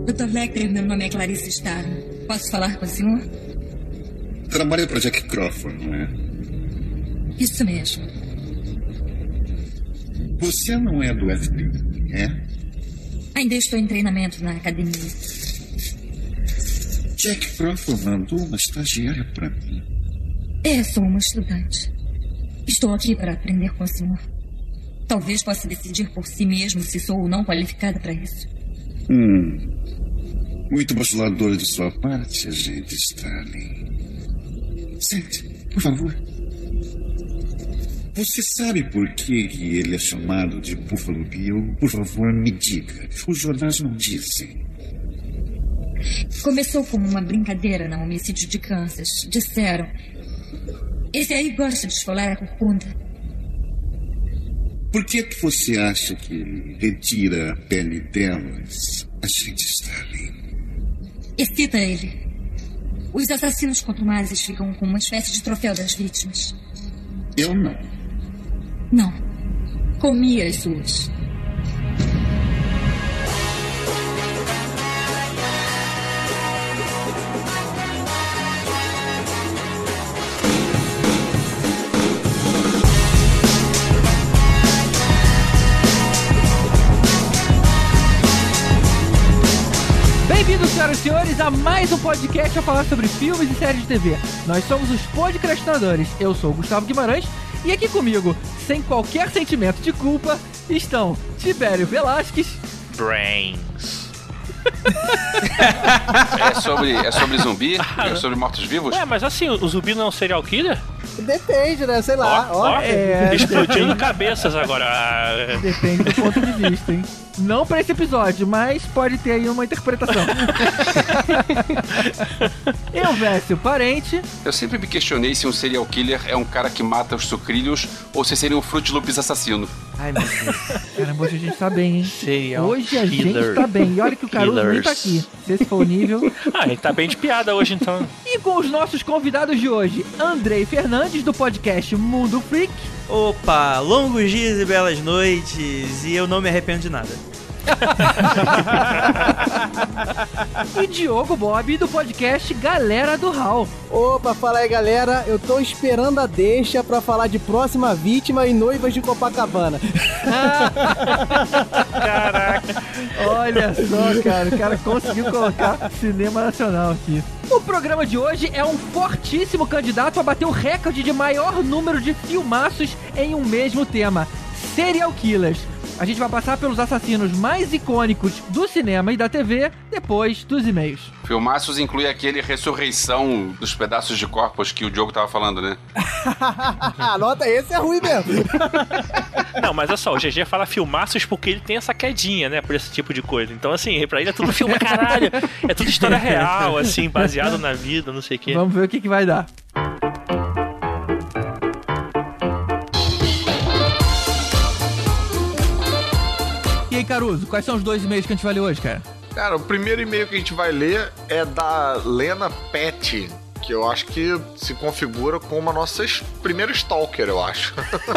Dr. Lecter, meu nome é Clarice Starling. Posso falar com o senhor? Trabalha para Jack Crawford, não é? Isso mesmo. Você não é do FBI, é? Ainda estou em treinamento na academia. Jack Crawford mandou uma estagiária para mim. Sou uma estudante. Estou aqui para aprender com o senhor. Talvez possa decidir por si mesmo se sou ou não qualificada para isso. Muito bajulador de sua parte, agente Starling. Sente, por favor. Você sabe por que ele é chamado de Buffalo Bill? Por favor, me diga. Os jornais não dizem. Começou como uma brincadeira no homicídio de Kansas. Disseram: esse aí gosta de esfolar a corcunda. Por que você acha que ele retira a pele delas, agente Starling? Excita ele. Os assassinos contumazes ficam com uma espécie de troféu das vítimas. Eu não. Não. Comi as suas. Bem-vindos, senhoras e senhores, a mais um podcast a falar sobre filmes e séries de TV. Nós somos os podcastinadores. Eu sou o Gustavo Guimarães e aqui comigo, sem qualquer sentimento de culpa, estão Tibério Velasquez. Brains. É sobre zumbi? É sobre mortos-vivos? Mas assim, o zumbi não é um serial killer? Depende, né? Sei lá. Explodindo cabeças agora. Depende do ponto de vista, hein? Não pra esse episódio, mas pode ter aí uma interpretação. Eu, Vécio, parente. Eu sempre me questionei se um serial killer é um cara que mata os sucrilhos ou se seria um Fruit Loops assassino. Ai, meu Deus. Caramba, hoje a gente tá bem, hein? Serial hoje a killer. gente tá bem. E olha que o Caruso nem tá aqui. Se esse for o nível. Ele tá bem de piada hoje, então. E com os nossos convidados de hoje, Andrei do podcast Mundo Freak. Opa, longos dias e belas noites, e eu não me arrependo de nada. E Diogo Bob do podcast Galera do Hall. Opa, fala aí, galera. Eu tô esperando a deixa pra falar de Próxima Vítima e Noivas de Copacabana. Caraca. Olha só, cara, o cara conseguiu colocar cinema nacional aqui. O programa de hoje é um fortíssimo candidato a bater o recorde de maior número de filmaços em um mesmo tema: serial killers. A gente vai passar pelos assassinos mais icônicos do cinema e da TV depois dos e-mails. Filmaços inclui aquele ressurreição dos pedaços de corpos que o Diogo tava falando, né? Anota, esse é ruim mesmo. Não, mas olha só, o GG fala filmaços porque ele tem essa quedinha, né, por esse tipo de coisa. Então, assim, pra ele é tudo filme, caralho. É tudo história real, assim, baseado na vida, não sei o quê. Vamos ver o que vai dar. E aí, Caruso, quais são os 2 e-mails que a gente vai ler hoje, cara? Cara, o primeiro e-mail que a gente vai ler é da Lena Pet, que eu acho que se configura como a nossa primeira stalker, eu acho.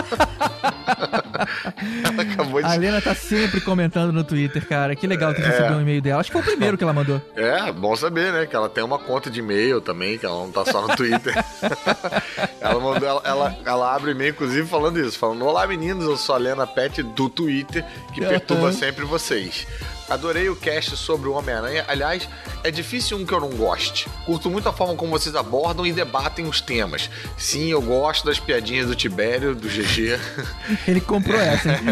Ela acabou de... A Lena tá sempre comentando no Twitter, cara. Que legal ter recebido um e-mail dela. Acho que foi o primeiro que ela mandou. Bom saber, né? Que ela tem uma conta de e-mail também, que ela não tá só no Twitter. Ela abre e-mail, inclusive, falando isso. Falando: olá, meninos, eu sou a Lena Pet do Twitter, que perturba sempre vocês. Adorei o cast sobre o Homem-Aranha. Aliás, é difícil um que eu não goste. Curto muito a forma como vocês abordam e debatem os temas. Sim, eu gosto das piadinhas do Tibério, do GG. Ele comprou essa, hein?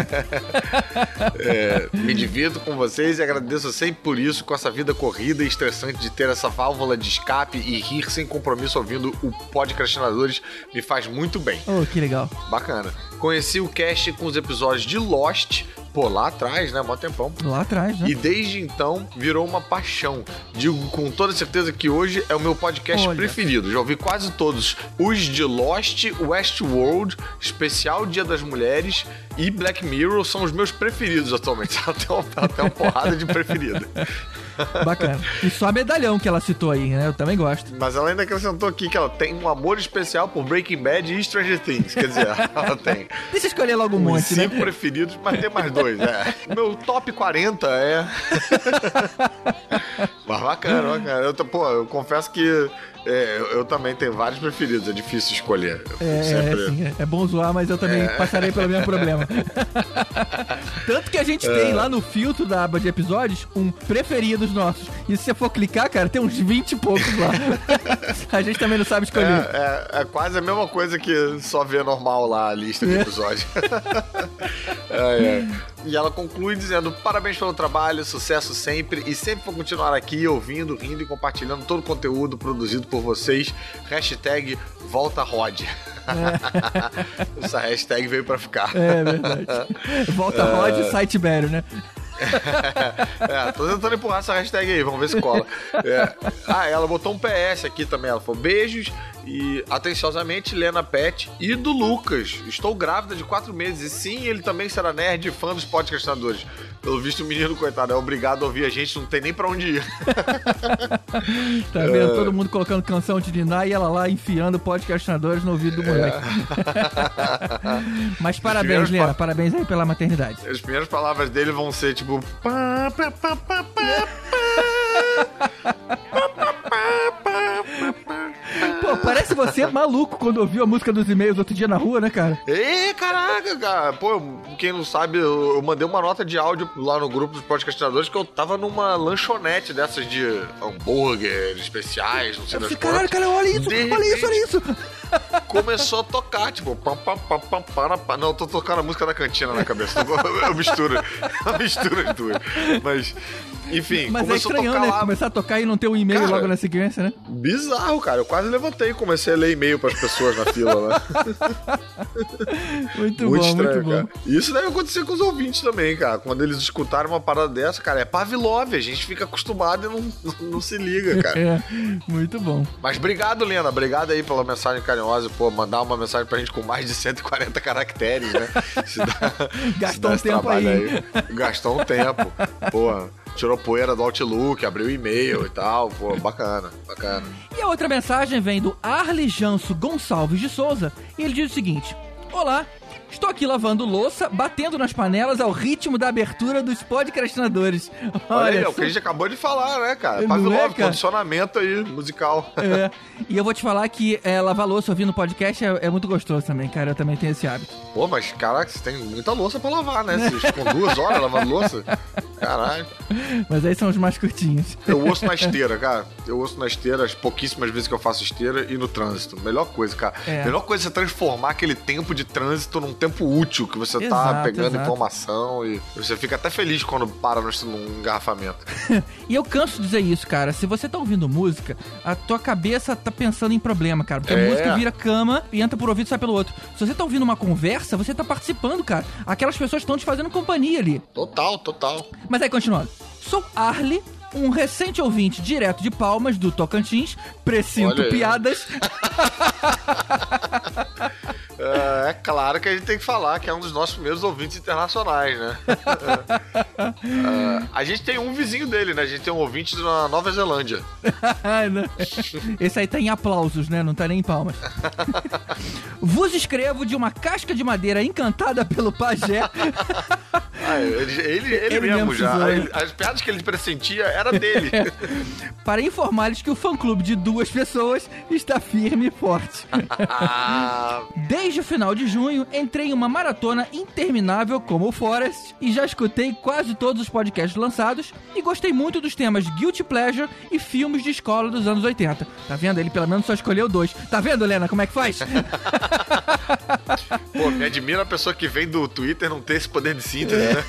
Me divirto com vocês e agradeço sempre por isso, com essa vida corrida e estressante de ter essa válvula de escape e rir sem compromisso ouvindo o Podcastinadores me faz muito bem. Oh, que legal. Bacana. Conheci o cast com os episódios de Lost, lá atrás, né? Mó tempão. Lá atrás, né? E desde então virou uma paixão. Digo com toda certeza que hoje é o meu podcast preferido. Já ouvi quase todos. Os de Lost, Westworld, especial Dia das Mulheres e Black Mirror são os meus preferidos atualmente. Até uma porrada de preferido. Bacana. E só medalhão que ela citou aí, né? Eu também gosto. Mas ela ainda acrescentou aqui que ela tem um amor especial por Breaking Bad e Stranger Things. Quer dizer, ela tem. Deixa eu escolher logo um monte, né? 5 preferidos, mas tem mais 2, Meu top 40 é... Mas bacana. Eu confesso que eu também tenho vários preferidos, é difícil escolher. Sim, é bom zoar, mas eu também passarei pelo mesmo problema. Tanto que a gente tem lá no filtro da aba de episódios um preferidos nossos. E se você for clicar, cara, tem uns 20 e poucos lá. A gente também não sabe escolher. É quase a mesma coisa que só ver normal lá a lista de episódios. E ela conclui dizendo: parabéns pelo trabalho, sucesso sempre, e sempre vou continuar aqui ouvindo, rindo e compartilhando todo o conteúdo produzido por vocês. Hashtag Volta Rod. Essa hashtag veio pra ficar. É verdade. Volta Rod e Siteberry, né? Tô tentando empurrar essa hashtag aí, vamos ver se cola. Ela botou um PS aqui também. Ela falou: beijos e atenciosamente, Lena Pet e do Lucas. Estou grávida de 4 meses. E sim, ele também será nerd e fã dos podcastinadores. Pelo visto, o menino, coitado, é obrigado a ouvir a gente, não tem nem pra onde ir. Tá vendo? Todo mundo colocando canção de Niná e ela lá enfiando podcastinadores no ouvido do moleque. Mas parabéns, Lena, parabéns aí pela maternidade. As primeiras palavras dele vão ser tipo... Pô, parece você maluco quando ouviu a música dos e-mails outro dia na rua, né, cara? Caraca, cara. Pô, quem não sabe, eu mandei uma nota de áudio lá no grupo dos podcastinadores que eu tava numa lanchonete dessas de hambúrguer especiais, não sei das quantas. Caralho, cara, olha isso. Começou a tocar, tipo... Não, eu tô tocando a música da cantina na cabeça. Eu misturo as duas. Mas... Enfim, mas começou é estranho, a tocar né? lá. Começar a tocar e não ter um e-mail logo na sequência, né? Bizarro, cara. Eu quase levantei e comecei a ler e-mail pras pessoas na fila lá. Muito bom, estranho, muito cara. bom. Isso deve acontecer com os ouvintes também, cara. Quando eles escutarem uma parada dessa, cara, é Pavlov. A gente fica acostumado e não se liga, cara. Muito bom. Mas obrigado, Lena. Obrigado aí pela mensagem carinhosa. Pô, mandar uma mensagem pra gente com mais de 140 caracteres, né? Gastou um tempo aí. Gastou um tempo. Porra. Tirou poeira do Outlook, abriu e-mail e tal. Pô, bacana. E a outra mensagem vem do Arli Janso Gonçalves de Souza. E ele diz o seguinte: olá, estou aqui lavando louça, batendo nas panelas ao ritmo da abertura dos podcastinadores. Olha aí, é o que a gente acabou de falar, né, cara? Pavlov, condicionamento aí, musical. E eu vou te falar que lavar louça ouvindo podcast é muito gostoso também, cara. Eu também tenho esse hábito. Pô, mas caraca, você tem muita louça pra lavar, né? Você ficou 2 horas lavando louça. Caralho. Mas aí são os mais curtinhos. Eu ouço na esteira, cara. Eu ouço na esteira as pouquíssimas vezes que eu faço esteira e no trânsito. Melhor coisa, cara. Melhor coisa é você transformar aquele tempo de trânsito num tempo útil, que você tá pegando informação e você fica até feliz quando para num engarrafamento. E eu canso de dizer isso, cara. Se você tá ouvindo música, a tua cabeça tá pensando em problema, cara. Porque a música vira cama e entra por ouvido e sai pelo outro. Se você tá ouvindo uma conversa, você tá participando, cara. Aquelas pessoas estão te fazendo companhia ali. Total. Mas aí, continuando. Sou Arli, um recente ouvinte direto de Palmas, do Tocantins. Precinto piadas. É claro que a gente tem que falar que é um dos nossos primeiros ouvintes internacionais, né? A gente tem um vizinho dele, né? A gente tem um ouvinte da Nova Zelândia. Esse aí tá em aplausos, né? Não tá nem em palmas. Vos escrevo de uma casca de madeira encantada pelo pajé. Ele mesmo já. As piadas que ele pressentia era dele. Para informar-lhes que o fã-clube de 2 pessoas está firme e forte. Desde o final de junho, entrei em uma maratona interminável como o Forest e já escutei quase todos os podcasts lançados e gostei muito dos temas Guilty Pleasure e filmes de escola dos anos 80. Tá vendo? Ele pelo menos só escolheu 2. Tá vendo, Helena, como é que faz? Pô, me admira a pessoa que vem do Twitter não ter esse poder de síntese, né?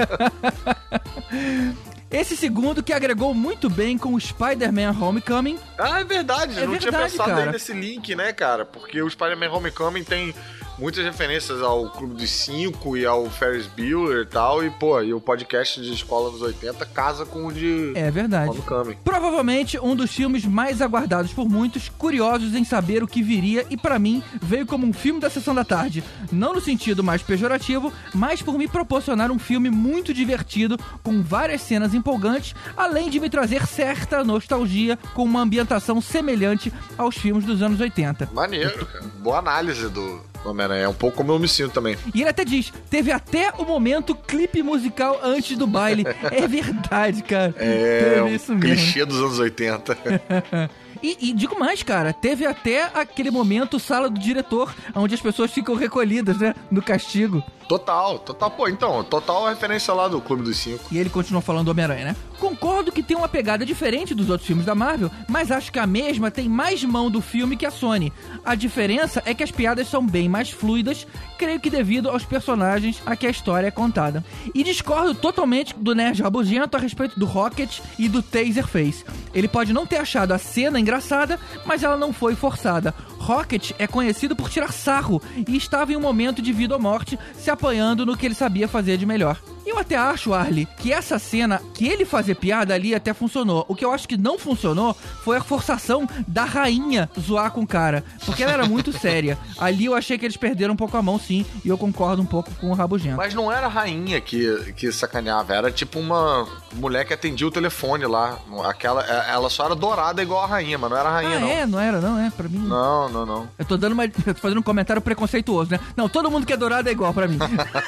Esse segundo que agregou muito bem com o Spider-Man Homecoming. É verdade, eu não tinha pensado cara. aí nesse link, né, cara? Porque o Spider-Man Homecoming tem muitas referências ao Clube dos 5 e ao Ferris Bueller e tal. E, pô, e o podcast de escola dos 80 casa com o de Homecoming. Provavelmente um dos filmes mais aguardados por muitos, curiosos em saber o que viria, e pra mim veio como um filme da sessão da tarde. Não no sentido mais pejorativo, mas por me proporcionar um filme muito divertido, com várias cenas empolgantes, além de me trazer certa nostalgia com uma ambientação semelhante aos filmes dos anos 80. Maneiro, cara. Boa análise do no Homem-Aranha. É um pouco como eu me sinto também. E ele até diz, teve até o momento clipe musical antes do baile. É verdade, cara. É isso um mesmo. clichê dos anos 80. E digo mais, cara, teve até aquele momento sala do diretor, onde as pessoas ficam recolhidas, né, no castigo. Total. Pô, então, total referência lá do Clube dos 5. E ele continua falando do Homem-Aranha, né? Concordo que tem uma pegada diferente dos outros filmes da Marvel, mas acho que a mesma tem mais mão do filme que a Sony. A diferença é que as piadas são bem mais fluidas, creio que devido aos personagens a que a história é contada. E discordo totalmente do Nerd Rabugento a respeito do Rocket e do Taserface. Ele pode não ter achado a cena engraçada, mas ela não foi forçada. Rocket é conhecido por tirar sarro e estava em um momento de vida ou morte se apoiando no que ele sabia fazer de melhor. Eu até acho, Arlie, que essa cena, que ele fazer piada ali até funcionou. O que eu acho que não funcionou foi a forçação da rainha zoar com o cara, porque ela era muito séria. Ali eu achei que eles perderam um pouco a mão, sim, e eu concordo um pouco com o Rabugento. Mas não era a rainha que sacaneava, era tipo uma mulher que atendia o telefone lá. Ela só era dourada igual a rainha, mas não era a rainha, não. Não era, pra mim. Não. Eu tô fazendo um comentário preconceituoso, né? Não, todo mundo que é dourado é igual pra mim.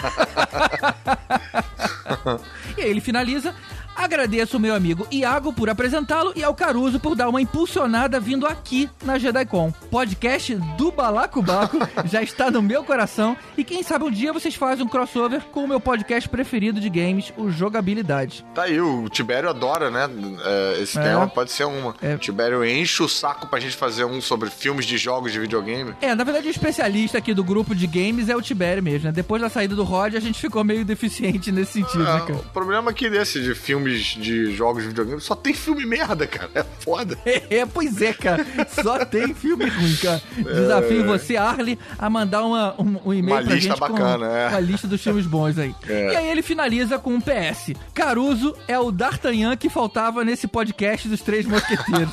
E aí ele finaliza: agradeço ao meu amigo Iago por apresentá-lo e ao Caruso por dar uma impulsionada vindo aqui na JediCon. Podcast do Balacobaco já está no meu coração e quem sabe um dia vocês fazem um crossover com o meu podcast preferido de games, o Jogabilidade. Tá aí, o Tibério adora, né? Esse tema pode ser uma. O Tibério enche o saco pra gente fazer um sobre filmes de jogos de videogame. Na verdade o especialista aqui do grupo de games é o Tibério mesmo, né? Depois da saída do Rod a gente ficou meio deficiente nesse sentido, né, cara? O problema aqui desse de filmes de jogos de videogame só tem filme merda, cara. É foda. Pois é, cara. Só tem filme ruim, cara. Desafio você, Arlie, a mandar um e-mail pra gente bacana, com a lista dos filmes bons aí. E aí ele finaliza com um PS. Caruso é o D'Artagnan que faltava nesse podcast dos Três Mosqueteiros.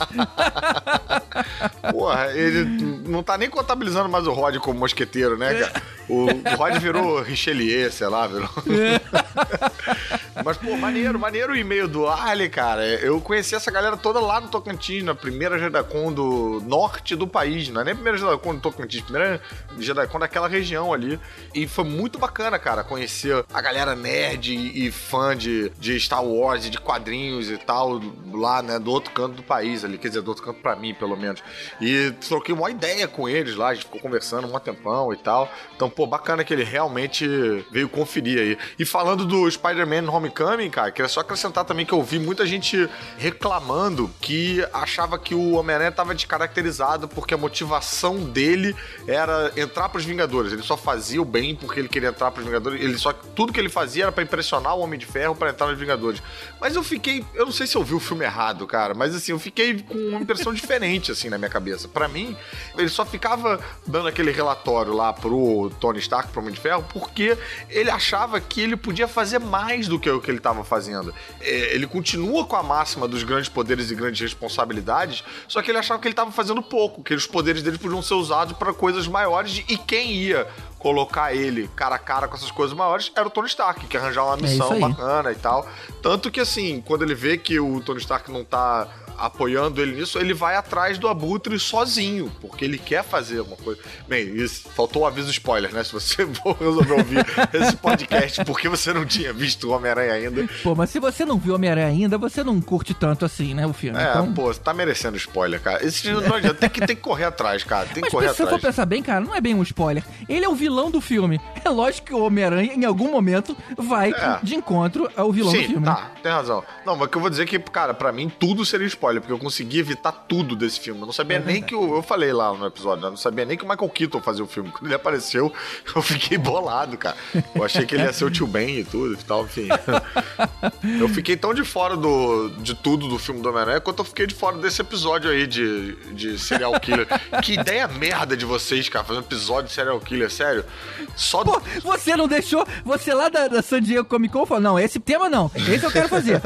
Porra, ele não tá nem contabilizando mais o Rod como mosqueteiro, né, cara? O Rod virou Richelieu, sei lá, virou... Mas, pô, maneiro o e-mail do Arlie, cara. Eu conheci essa galera toda lá no Tocantins, na primeira JediCon do norte do país. Não é nem a primeira JediCon do Tocantins, a primeira JediCon daquela região ali. E foi muito bacana, cara, conhecer a galera nerd e fã de Star Wars e de quadrinhos e tal, lá, né, do outro canto do país ali. Quer dizer, do outro canto pra mim, pelo menos. E troquei uma ideia com eles lá, a gente ficou conversando um tempão e tal. Então, pô, bacana que ele realmente veio conferir aí. E falando do Spider-Man Homecoming, cara, queria só acrescentar também que eu vi muita gente reclamando que achava que o Homem-Aranha tava descaracterizado porque a motivação dele era entrar pros Vingadores. Ele só fazia o bem porque ele queria entrar pros Vingadores. Tudo que ele fazia era pra impressionar o Homem de Ferro pra entrar nos Vingadores. Mas eu não sei se eu vi o filme errado, cara, mas assim, eu fiquei com uma impressão diferente, assim, na minha cabeça. Pra mim, ele só ficava dando aquele relatório lá pro Tony Stark, pro Homem de Ferro, porque ele achava que ele podia fazer mais do que o que ele tava fazendo. Ele continua com a máxima dos grandes poderes e grandes responsabilidades, só que ele achava que ele tava fazendo pouco, que os poderes dele podiam ser usados para coisas maiores, e quem ia colocar ele cara a cara com essas coisas maiores era o Tony Stark, que ia arranjar uma missão bacana e tal. Tanto que, assim, quando ele vê que o Tony Stark não tá apoiando ele nisso, ele vai atrás do Abutre sozinho, porque ele quer fazer uma coisa. Bem, isso, faltou o aviso spoiler, né? Se você for resolver ouvir esse podcast porque você não tinha visto o Homem-Aranha ainda. Pô, mas se você não viu o Homem-Aranha ainda, você não curte tanto assim, né, o filme. Então... pô, você tá merecendo spoiler, cara. Esse não adianta, tem que correr atrás, cara. Tem que correr atrás. Mas se você for pensar bem, cara, não é bem um spoiler. Ele é o vilão do filme. É lógico que o Homem-Aranha, em algum momento, vai de encontro ao vilão do filme. Sim, tá, tem razão. Não, mas que eu vou dizer que, cara, pra mim tudo seria spoiler, porque eu consegui evitar tudo desse filme. Eu não sabia nem que eu falei lá no episódio, eu não sabia nem que o Michael Keaton fazia o filme. Quando ele apareceu, eu fiquei bolado, cara. Eu achei que ele ia ser o tio Ben e tudo e tal, enfim. Eu fiquei tão de fora de tudo do filme do Homem-Aranha quanto eu fiquei de fora desse episódio aí de serial killer. Que ideia merda de vocês, cara, fazer um episódio de serial killer, sério. Só Pô, você não deixou, você lá da San Diego Comic Con falou, não, esse tema não, esse eu quero fazer.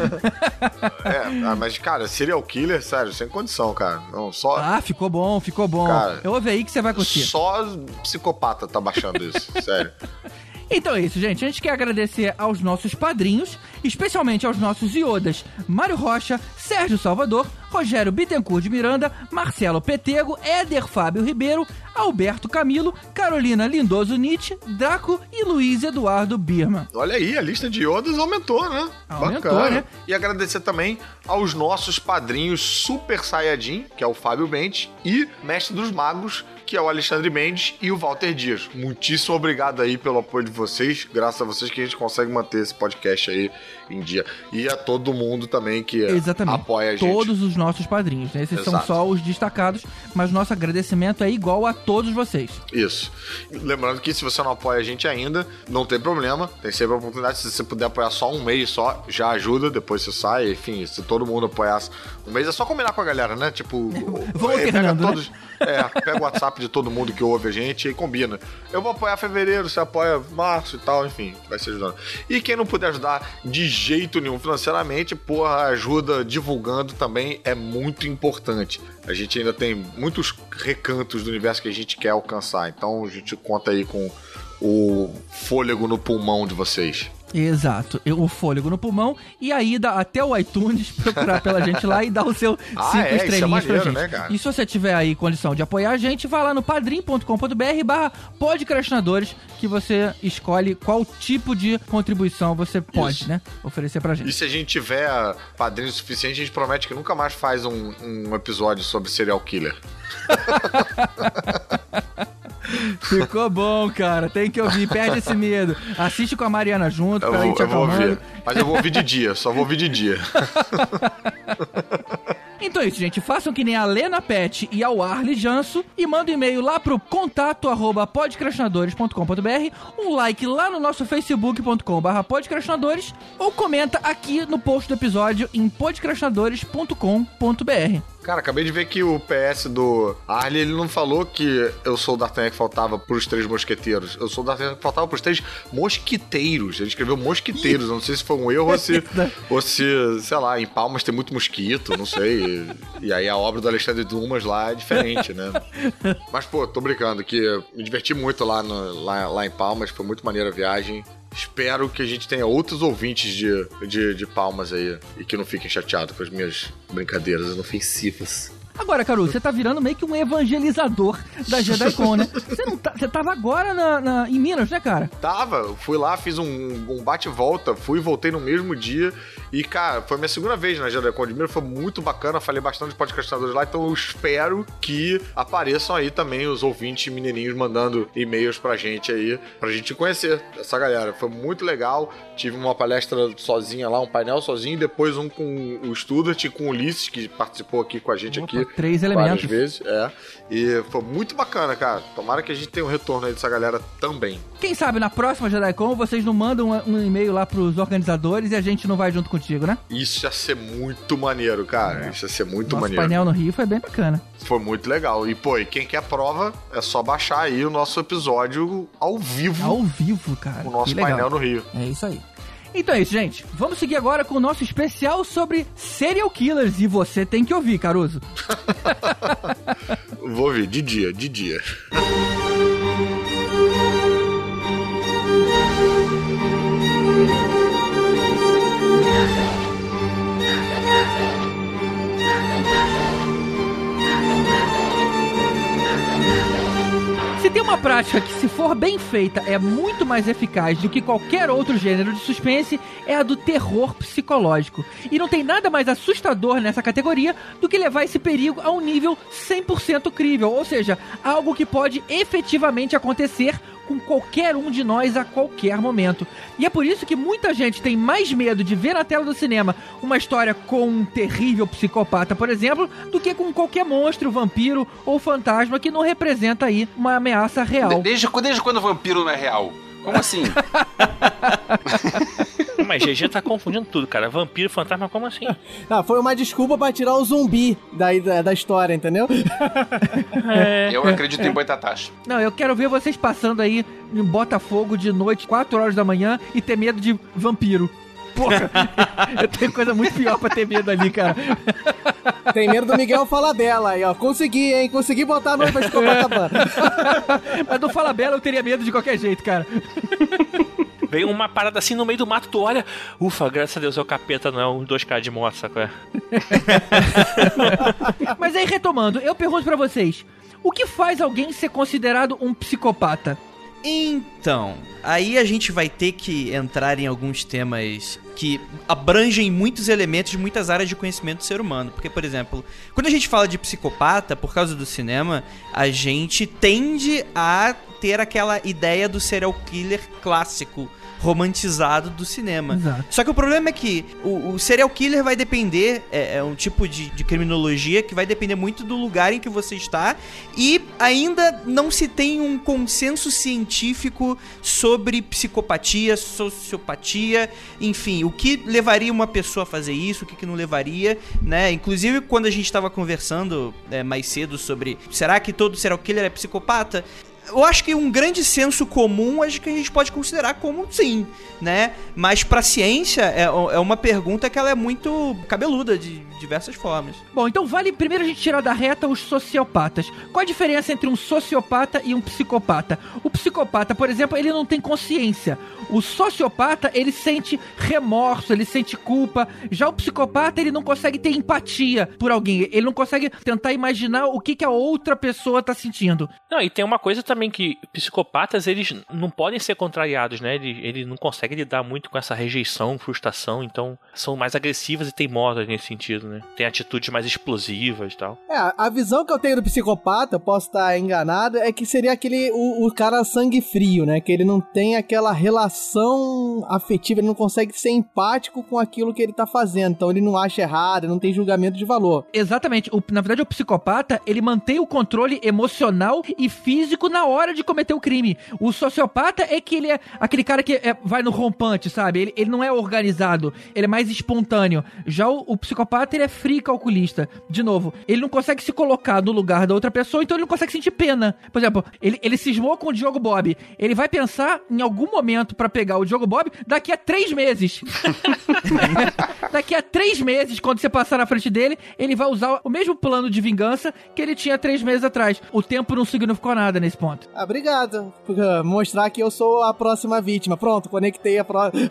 Mas, cara, serial killer, sério, sem condição, cara. Não, só... Ah, ficou bom. Cara, eu ouvi aí que você vai curtir. Só psicopata tá baixando isso, sério. Então é isso, gente. A gente quer agradecer aos nossos padrinhos, especialmente aos nossos iodas Mário Rocha, Sérgio Salvador, Rogério Bittencourt de Miranda, Marcelo Petego, Éder Fábio Ribeiro, Alberto Camilo, Carolina Lindoso Nietzsche, Draco e Luiz Eduardo Birman. Olha aí, a lista de iodas aumentou, né? Aumentou, bacana. né? E agradecer também aos nossos padrinhos Super Saiyajin, que é o Fábio Mendes, e Mestre dos Magos, que é o Alexandre Mendes e o Walter Dias. Muitíssimo obrigado aí pelo apoio de vocês. Graças a vocês que a gente consegue manter esse podcast aí em dia. E a todo mundo também que apoia a gente. Todos os nossos padrinhos, né? Esses são só os destacados, mas nosso agradecimento é igual a todos vocês. Isso. Lembrando que se você não apoia a gente ainda, não tem problema. Tem sempre a oportunidade. Se você puder apoiar só um mês só, já ajuda. Depois você sai. Enfim, se todo mundo apoiasse um mês, é só combinar com a galera, né? Tipo, pega todos... pega o WhatsApp de todo mundo que ouve a gente e combina. Eu vou apoiar fevereiro, você apoia março e tal, enfim, vai se ajudando. E quem não puder ajudar de jeito nenhum financeiramente, porra, ajuda divulgando também é muito importante. A gente ainda tem muitos recantos do universo que a gente quer alcançar, então a gente conta aí com o fôlego no pulmão de vocês. Exato, o fôlego no pulmão e a ida até o iTunes procurar pela gente lá e dar o seu 5 estrelinhas pra gente. Né, cara? E se você tiver aí condição de apoiar a gente, vá lá no padrim.com.br/podcrastinadores que você escolhe qual tipo de contribuição você pode, né, oferecer pra gente. E se a gente tiver padrinho suficiente, a gente promete que nunca mais faz um episódio sobre serial killer. Ficou bom, cara. Tem que ouvir, perde esse medo. Assiste com a Mariana junto, pra ir te acalmando. Eu vou ouvir, mas eu vou ouvir de dia, só vou ouvir de dia. Então é isso, gente. Façam que nem a Lena Pet e ao Arli Janso e mandem um e-mail lá pro contato@podcrastinadores.com.br, um like lá no nosso facebook.com/podcrastinadores ou comenta aqui no post do episódio em podcrastinadores.com.br. Cara, acabei de ver que o PS do Arlie, ele não falou que eu sou o D'Artagnan que faltava pros 3 mosqueteiros. Eu sou o D'Artagnan que faltava pros 3 mosquiteiros. Ele escreveu mosquiteiros. Eu não sei se foi um erro ou se, sei lá, em Palmas tem muito mosquito, não sei. E aí a obra do Alexandre Dumas lá é diferente, né? Mas, pô, tô brincando, que me diverti muito lá em Palmas. Foi muito maneira a viagem. Espero que a gente tenha outros ouvintes de Palmas aí e que não fiquem chateados com as minhas brincadeiras inofensivas. Agora, Caru, você tá virando meio que um evangelizador da JediCon, né? Você tava agora em Minas, né, cara? Tava, fui lá, fiz um bate-volta, fui e voltei no mesmo dia. E, cara, foi minha segunda vez na JediCon de Minas, foi muito bacana, falei bastante de podcastadores lá, então eu espero que apareçam aí também os ouvintes mineirinhos mandando e-mails pra gente aí, pra gente conhecer essa galera. Foi muito legal, tive uma palestra sozinha lá, um painel sozinho, depois um com o Studart e com o Ulisses, que participou aqui com a gente. Opa, aqui 3 elementos. Várias vezes, e foi muito bacana, cara. Tomara que a gente tenha um retorno aí dessa galera também. Quem sabe na próxima JediCon vocês não mandam um e-mail lá pros organizadores e a gente não vai junto contigo, né? Isso ia ser muito maneiro, cara. Isso ia ser muito maneiro. Nosso painel no Rio foi bem bacana. Foi muito legal. E, pô, e quem quer prova, é só baixar aí o nosso episódio ao vivo. Ao vivo, cara. O nosso painel no Rio. É isso aí. Então é isso, gente. Vamos seguir agora com o nosso especial sobre serial killers. E você tem que ouvir, Caruso. Vou ouvir, de dia. Se tem uma prática que, se for bem feita, é muito mais eficaz do que qualquer outro gênero de suspense, é a do terror psicológico. E não tem nada mais assustador nessa categoria do que levar esse perigo a um nível 100% crível, ou seja, algo que pode efetivamente acontecer com qualquer um de nós a qualquer momento. E é por isso que muita gente tem mais medo de ver na tela do cinema uma história com um terrível psicopata, por exemplo, do que com qualquer monstro, vampiro ou fantasma que não representa aí uma ameaça real. Desde quando o vampiro não é real? Como assim? Mas GG tá confundindo tudo, cara. Vampiro, fantasma, como assim? Foi uma desculpa pra tirar o zumbi da história, entendeu? Eu acredito em boitatás. Não, eu quero ver vocês passando aí em Botafogo de noite, 4 horas da manhã, e ter medo de vampiro. Porra, eu tenho coisa muito pior pra ter medo ali, cara. Tem medo do Miguel Falabella aí, ó. Consegui, hein? Consegui botar a noiva de Copacabana. Mas do Falabella eu teria medo de qualquer jeito, cara. Vem uma parada assim no meio do mato, tu olha, ufa, graças a Deus é o capeta, não é um 2K de moto, saco? Mas aí, retomando, eu pergunto pra vocês, o que faz alguém ser considerado um psicopata? Então, aí a gente vai ter que entrar em alguns temas que abrangem muitos elementos de muitas áreas de conhecimento do ser humano. Porque, por exemplo, quando a gente fala de psicopata, por causa do cinema, a gente tende a ter aquela ideia do serial killer clássico, romantizado do cinema. Exato. Só que o problema é que o serial killer vai depender, é um tipo de criminologia que vai depender muito do lugar em que você está, e ainda não se tem um consenso científico sobre psicopatia, sociopatia, enfim, o que levaria uma pessoa a fazer isso, o que não levaria, né? Inclusive, quando a gente estava conversando mais cedo sobre será que todo serial killer é psicopata? Eu acho que um grande senso comum acho que a gente pode considerar como sim, né? Mas pra ciência é uma pergunta que ela é muito cabeluda de diversas formas. Bom, então vale primeiro a gente tirar da reta os sociopatas. Qual a diferença entre um sociopata e um psicopata? O psicopata, por exemplo, ele não tem consciência. O sociopata, ele sente remorso, ele sente culpa. Já o psicopata, ele não consegue ter empatia por alguém. Ele não consegue tentar imaginar o que a outra pessoa tá sentindo. Não, e tem uma coisa também que psicopatas, eles não podem ser contrariados, né? Ele não consegue lidar muito com essa rejeição, frustração, então são mais agressivas e teimosas nesse sentido, né? Tem atitudes mais explosivas e tal. A visão que eu tenho do psicopata, posso estar enganado, é que seria aquele, o cara sangue frio, né? Que ele não tem aquela relação afetiva, ele não consegue ser empático com aquilo que ele tá fazendo, então ele não acha errado, não tem julgamento de valor. Exatamente. Na verdade, o psicopata, ele mantém o controle emocional e físico na hora de cometer o crime. O sociopata é que ele é aquele cara que vai no rompante, sabe? Ele não é organizado, ele é mais espontâneo. Já o psicopata, ele é frio e calculista. De novo, ele não consegue se colocar no lugar da outra pessoa, então ele não consegue sentir pena. Por exemplo, ele cismou com o Diogo Bob. Ele vai pensar em algum momento pra pegar o Diogo Bob daqui a 3 meses. Daqui a 3 meses, quando você passar na frente dele, ele vai usar o mesmo plano de vingança que ele tinha 3 meses atrás. O tempo não significou nada nesse ponto. Obrigado por mostrar que eu sou a próxima vítima. Pronto, conectei a próxima.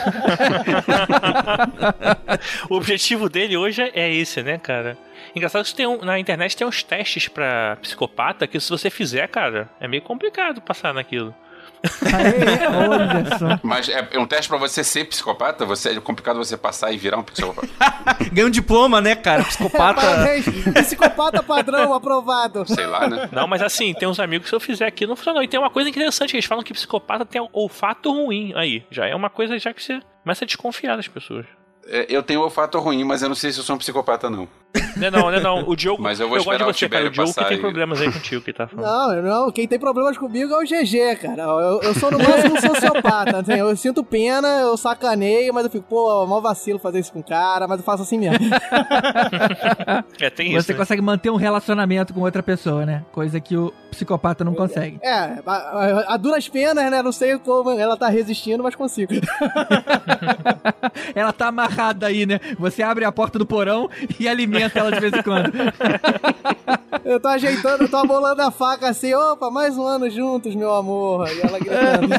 O objetivo dele hoje é esse, né, cara? Engraçado que na internet tem uns testes pra psicopata que se você fizer, cara, é meio complicado passar naquilo. Olha só. Mas é um teste pra você ser psicopata? É complicado você passar e virar um psicopata. Ganha um diploma, né, cara? Psicopata. Parabéns, psicopata padrão aprovado. Sei lá, né? Não, mas assim, tem uns amigos que se eu fizer aqui não funciona. E tem uma coisa interessante, eles falam que psicopata tem olfato ruim. Aí, já é uma coisa já que você começa a desconfiar das pessoas. Eu tenho olfato ruim, mas eu não sei se eu sou um psicopata, não. Não. O Diogo, mas eu vou esperar gosto de você, cara. O Diogo que tem e... problemas aí contigo que tá falando. Não. Quem tem problemas comigo é o GG, cara. Eu sou no máximo um sociopata. Assim, eu sinto pena, eu sacaneio, mas eu fico, pô, mó vacilo fazer isso com o cara, mas eu faço assim mesmo. Tem isso. Você consegue manter um relacionamento com outra pessoa, né? Coisa que o psicopata não consegue. A duras penas, né? Não sei como ela tá resistindo, mas consigo. Ela tá amarrada aí, né? Você abre a porta do porão e alimenta ela de vez em quando. Eu tô ajeitando, eu tô abolando a faca assim, opa, mais um ano juntos, meu amor. E ela gritando.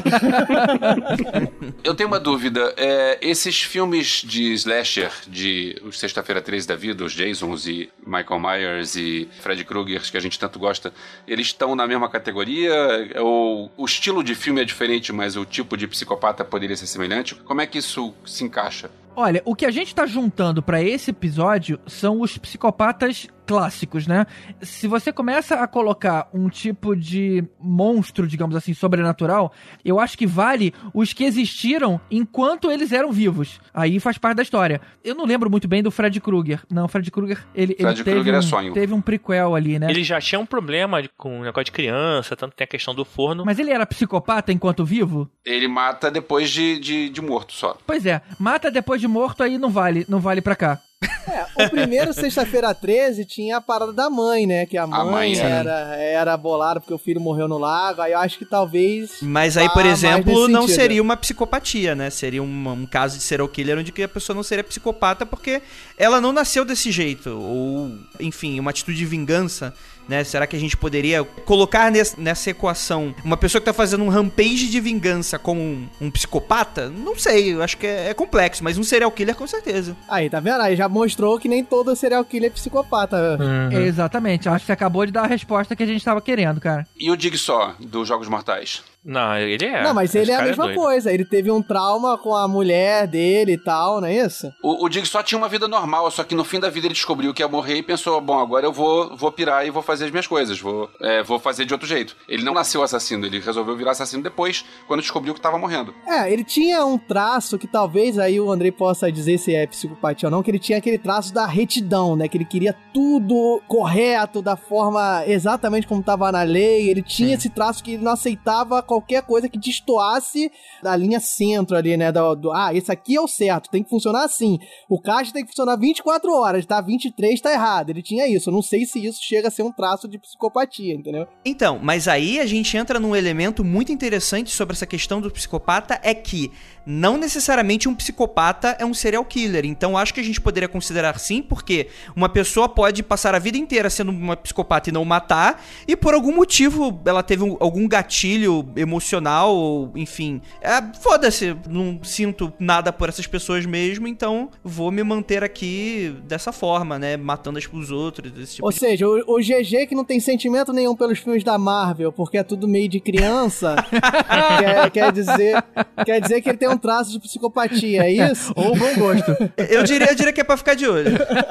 Eu tenho uma dúvida. Esses filmes de slasher, de Sexta-feira 13 da vida, os Jasons e Michael Myers e Freddy Krueger, que a gente tanto gosta, eles estão na mesma categoria? Ou o estilo de filme é diferente, mas o tipo de psicopata poderia ser semelhante? Como é que isso se encaixa? Olha, o que a gente tá juntando pra esse episódio são os psicopatas clássicos, né? Se você começa a colocar um tipo de monstro, digamos assim, sobrenatural, eu acho que vale os que existiram enquanto eles eram vivos. Aí faz parte da história. Eu não lembro muito bem do Freddy Krueger. Não, o Freddy Krueger, ele teve um prequel ali, né? Ele já tinha um problema com o negócio de criança, tanto tem a questão do forno. Mas ele era psicopata enquanto vivo? Ele mata depois de morto só. Pois é, mata depois de morto, aí não vale pra cá. O primeiro, Sexta-feira 13, tinha a parada da mãe, né? Que a mãe era bolada porque o filho morreu no lago. Aí eu acho que talvez... Mas aí, por exemplo, não seria uma psicopatia, né? Seria um caso de serial killer onde a pessoa não seria psicopata porque ela não nasceu desse jeito. Ou, enfim, uma atitude de vingança, né? Será que a gente poderia colocar nessa equação uma pessoa que tá fazendo um rampage de vingança como um psicopata? Não sei, eu acho que é complexo, mas um serial killer com certeza. Aí, tá vendo? Aí já mostrou que nem todo serial killer é psicopata. Exatamente, acho que você acabou de dar a resposta que a gente tava querendo, cara. E o Jigsaw, dos Jogos Mortais? Não, ele é. Não, mas ele é a mesma coisa. Ele teve um trauma com a mulher dele e tal, não é isso? O Jigsaw tinha uma vida normal, só que no fim da vida ele descobriu que ia morrer e pensou, bom, agora eu vou pirar e vou fazer as minhas coisas, vou fazer de outro jeito. Ele não nasceu assassino, ele resolveu virar assassino depois, quando descobriu que tava morrendo. Ele tinha um traço que talvez aí o Andrei possa dizer se é psicopatia ou não, que ele tinha aquele traço da retidão, né? Que ele queria tudo correto, da forma exatamente como tava na lei. Ele tinha esse traço que ele não aceitava qualquer coisa que destoasse da linha centro ali, né? Esse aqui é o certo, tem que funcionar assim. O caixa tem que funcionar 24 horas, tá? 23 tá errado. Ele tinha isso. Eu não sei se isso chega a ser um traço de psicopatia, entendeu? Então, mas aí a gente entra num elemento muito interessante sobre essa questão do psicopata, é que não necessariamente um psicopata é um serial killer. Então acho que a gente poderia considerar sim, porque uma pessoa pode passar a vida inteira sendo uma psicopata e não matar, e por algum motivo ela teve algum gatilho emocional, ou, enfim. Foda-se, não sinto nada por essas pessoas mesmo, então vou me manter aqui dessa forma, né? Matando os outros, desse tipo. Ou seja, o GG que não tem sentimento nenhum pelos filmes da Marvel, porque é tudo meio de criança, quer dizer que ele tem um traço de psicopatia, é isso? Ou bom gosto. Eu diria que é pra ficar de olho.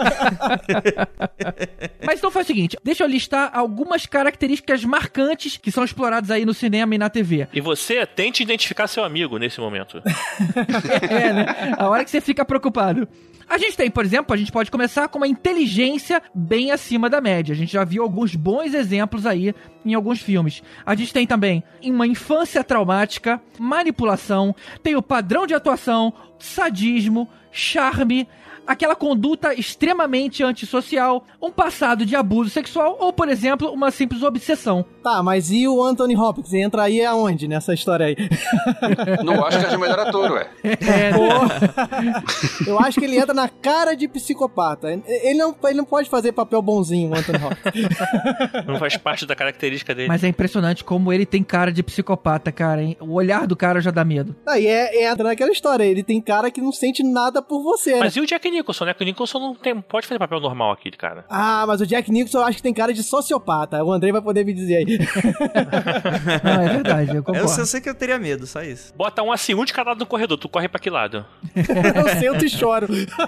Mas então faz o seguinte, deixa eu listar algumas características marcantes que são exploradas aí no cinema e na TV. E você tente identificar seu amigo nesse momento. Né? A hora que você fica preocupado. A gente tem, por exemplo, a gente pode começar com uma inteligência bem acima da média. A gente já viu alguns bons exemplos aí em alguns filmes. A gente tem também uma infância traumática, manipulação, tem o padrão de atuação, sadismo, charme, aquela conduta extremamente antissocial, um passado de abuso sexual ou, por exemplo, uma simples obsessão. Tá, mas e o Anthony Hopkins? Entra aí aonde nessa história aí? No Oscar de melhor ator, ué. Eu acho que ele entra na cara de psicopata. Ele não pode fazer papel bonzinho, o Anthony Hopkins. Não faz parte da característica dele. Mas é impressionante como ele tem cara de psicopata, cara, hein? O olhar do cara já dá medo. Aí entra naquela história, ele tem cara que não sente nada por você, Mas né? e o Jack Nicholson, né? Que o Nicholson não pode fazer papel normal aqui, cara. Ah, mas o Jack Nicholson eu acho que tem cara de sociopata. O Andrei vai poder me dizer aí. Não, é verdade, eu concordo. Eu sei que eu teria medo, só isso. Bota um de cada lado no corredor, tu corre pra que lado? Eu sento e choro.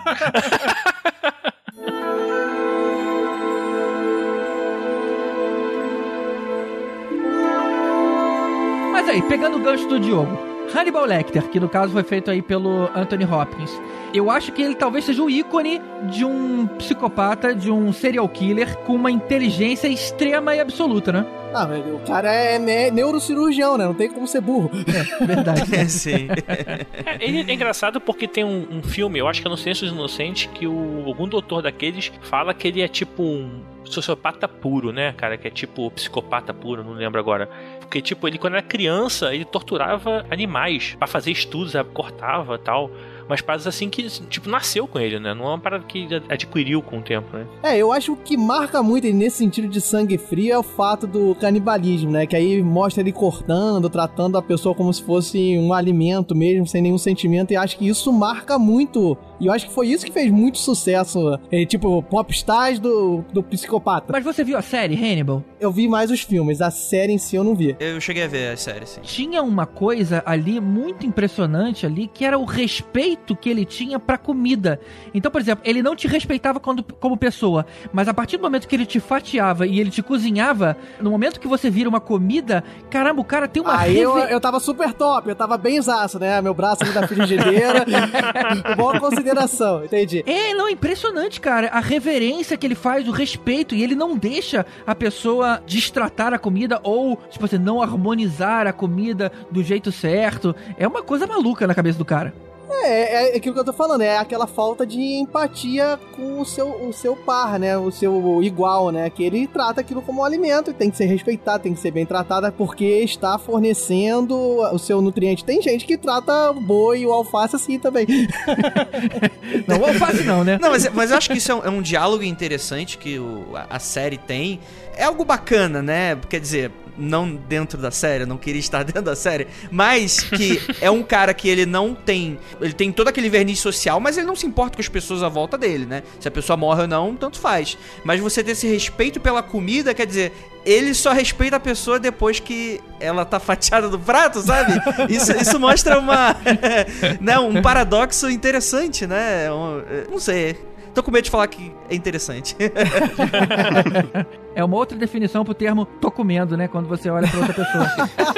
Mas aí, pegando o gancho do Diogo, Hannibal Lecter, que no caso foi feito aí pelo Anthony Hopkins, eu acho que ele talvez seja o ícone de um psicopata, de um serial killer com uma inteligência extrema e absoluta, né? Ah, mas o cara é neurocirurgião, né? Não tem como ser burro. É verdade. Sim. Ele é engraçado porque tem um filme, eu acho que é no Silêncio dos Inocentes, que algum doutor daqueles fala que ele é tipo um sociopata puro, né, cara? Que é tipo psicopata puro, não lembro agora. Porque, tipo, ele quando era criança, ele torturava animais pra fazer estudos, cortava e tal. Mas paradas assim que, tipo, nasceu com ele, né? Não é uma parada que adquiriu com o tempo, né? Eu acho que o que marca muito ele nesse sentido de sangue frio é o fato do canibalismo, né? Que aí mostra ele cortando, tratando a pessoa como se fosse um alimento mesmo, sem nenhum sentimento. E acho que isso marca muito. E eu acho que foi isso que fez muito sucesso. Tipo, popstars do psicopata. Mas você viu a série, Hannibal? Eu vi mais os filmes, a série em si eu não vi. Eu cheguei a ver a série, sim. Tinha uma coisa ali muito impressionante ali, que era o respeito que ele tinha pra comida. Então, por exemplo, ele não te respeitava como pessoa, mas a partir do momento que ele te fatiava e ele te cozinhava, no momento que você vira uma comida, caramba, o cara tem uma... Aí eu tava super top, eu tava bem zaço, né? Meu braço ali da frigideira. Boa consideração, entendi. Não, é impressionante, cara. A reverência que ele faz, o respeito, e ele não deixa a pessoa destratar a comida ou, tipo assim, não harmonizar a comida do jeito certo. É uma coisa maluca na cabeça do cara. É aquilo que eu tô falando, é aquela falta de empatia com o seu par, né? O seu igual, né? Que ele trata aquilo como um alimento e tem que ser respeitado, tem que ser bem tratada porque está fornecendo o seu nutriente. Tem gente que trata o boi e o alface assim também. Não, o alface não, né? Não, mas eu acho que isso é um diálogo interessante que a série tem. É algo bacana, né? Quer dizer, não dentro da série, eu não queria estar dentro da série, mas que é um cara que ele tem todo aquele verniz social, mas ele não se importa com as pessoas à volta dele, né? Se a pessoa morre ou não, tanto faz. Mas você ter esse respeito pela comida, quer dizer, ele só respeita a pessoa depois que ela tá fatiada do prato, sabe? Isso mostra né, um paradoxo interessante, né? Não sei. Tô com medo de falar que é interessante. É uma outra definição pro termo tô comendo, né? Quando você olha pra outra pessoa.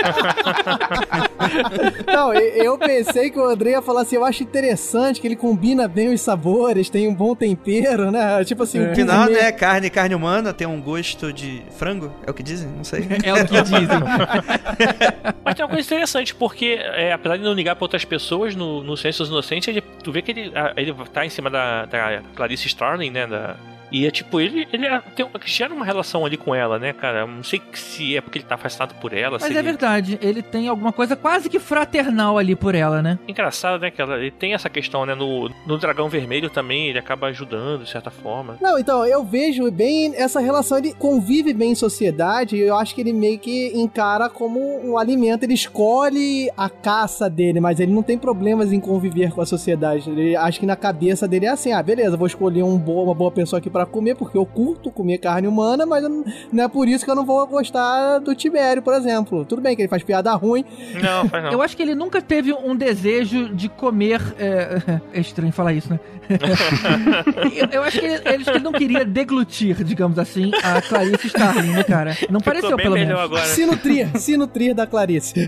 Não, eu pensei que o André ia falar assim, eu acho interessante que ele combina bem os sabores, tem um bom tempero, né? Tipo assim... No final, né? Carne humana tem um gosto de frango, é o que dizem? Não sei. É o que dizem. Mas tem uma coisa interessante, porque apesar de não ligar pra outras pessoas, no Silêncio dos Inocentes, tu vê que ele tá em cima da Clarice Starling, né? E é tipo, ele gera uma relação ali com ela, né, cara? Não sei se é porque ele tá afastado por ela. Mas é verdade, ele tem alguma coisa quase que fraternal ali por ela, né? Engraçado, né, que ele tem essa questão, né? No Dragão Vermelho também, ele acaba ajudando, de certa forma. Não, então, eu vejo bem essa relação, ele convive bem em sociedade, e eu acho que ele meio que encara como um alimento, ele escolhe a caça dele, mas ele não tem problemas em conviver com a sociedade. Ele acha que na cabeça dele é assim, beleza, vou escolher uma boa pessoa aqui pra comer, porque eu curto comer carne humana, mas não é por isso que eu não vou gostar do Tibério, por exemplo. Tudo bem que ele faz piada ruim. Não, faz não. Eu acho que ele nunca teve um desejo de comer... É estranho falar isso, né? Eu acho que ele não queria deglutir, digamos assim, a Clarice Starling, né, cara? Não pareceu, pelo menos. Agora. Se nutrir da Clarice.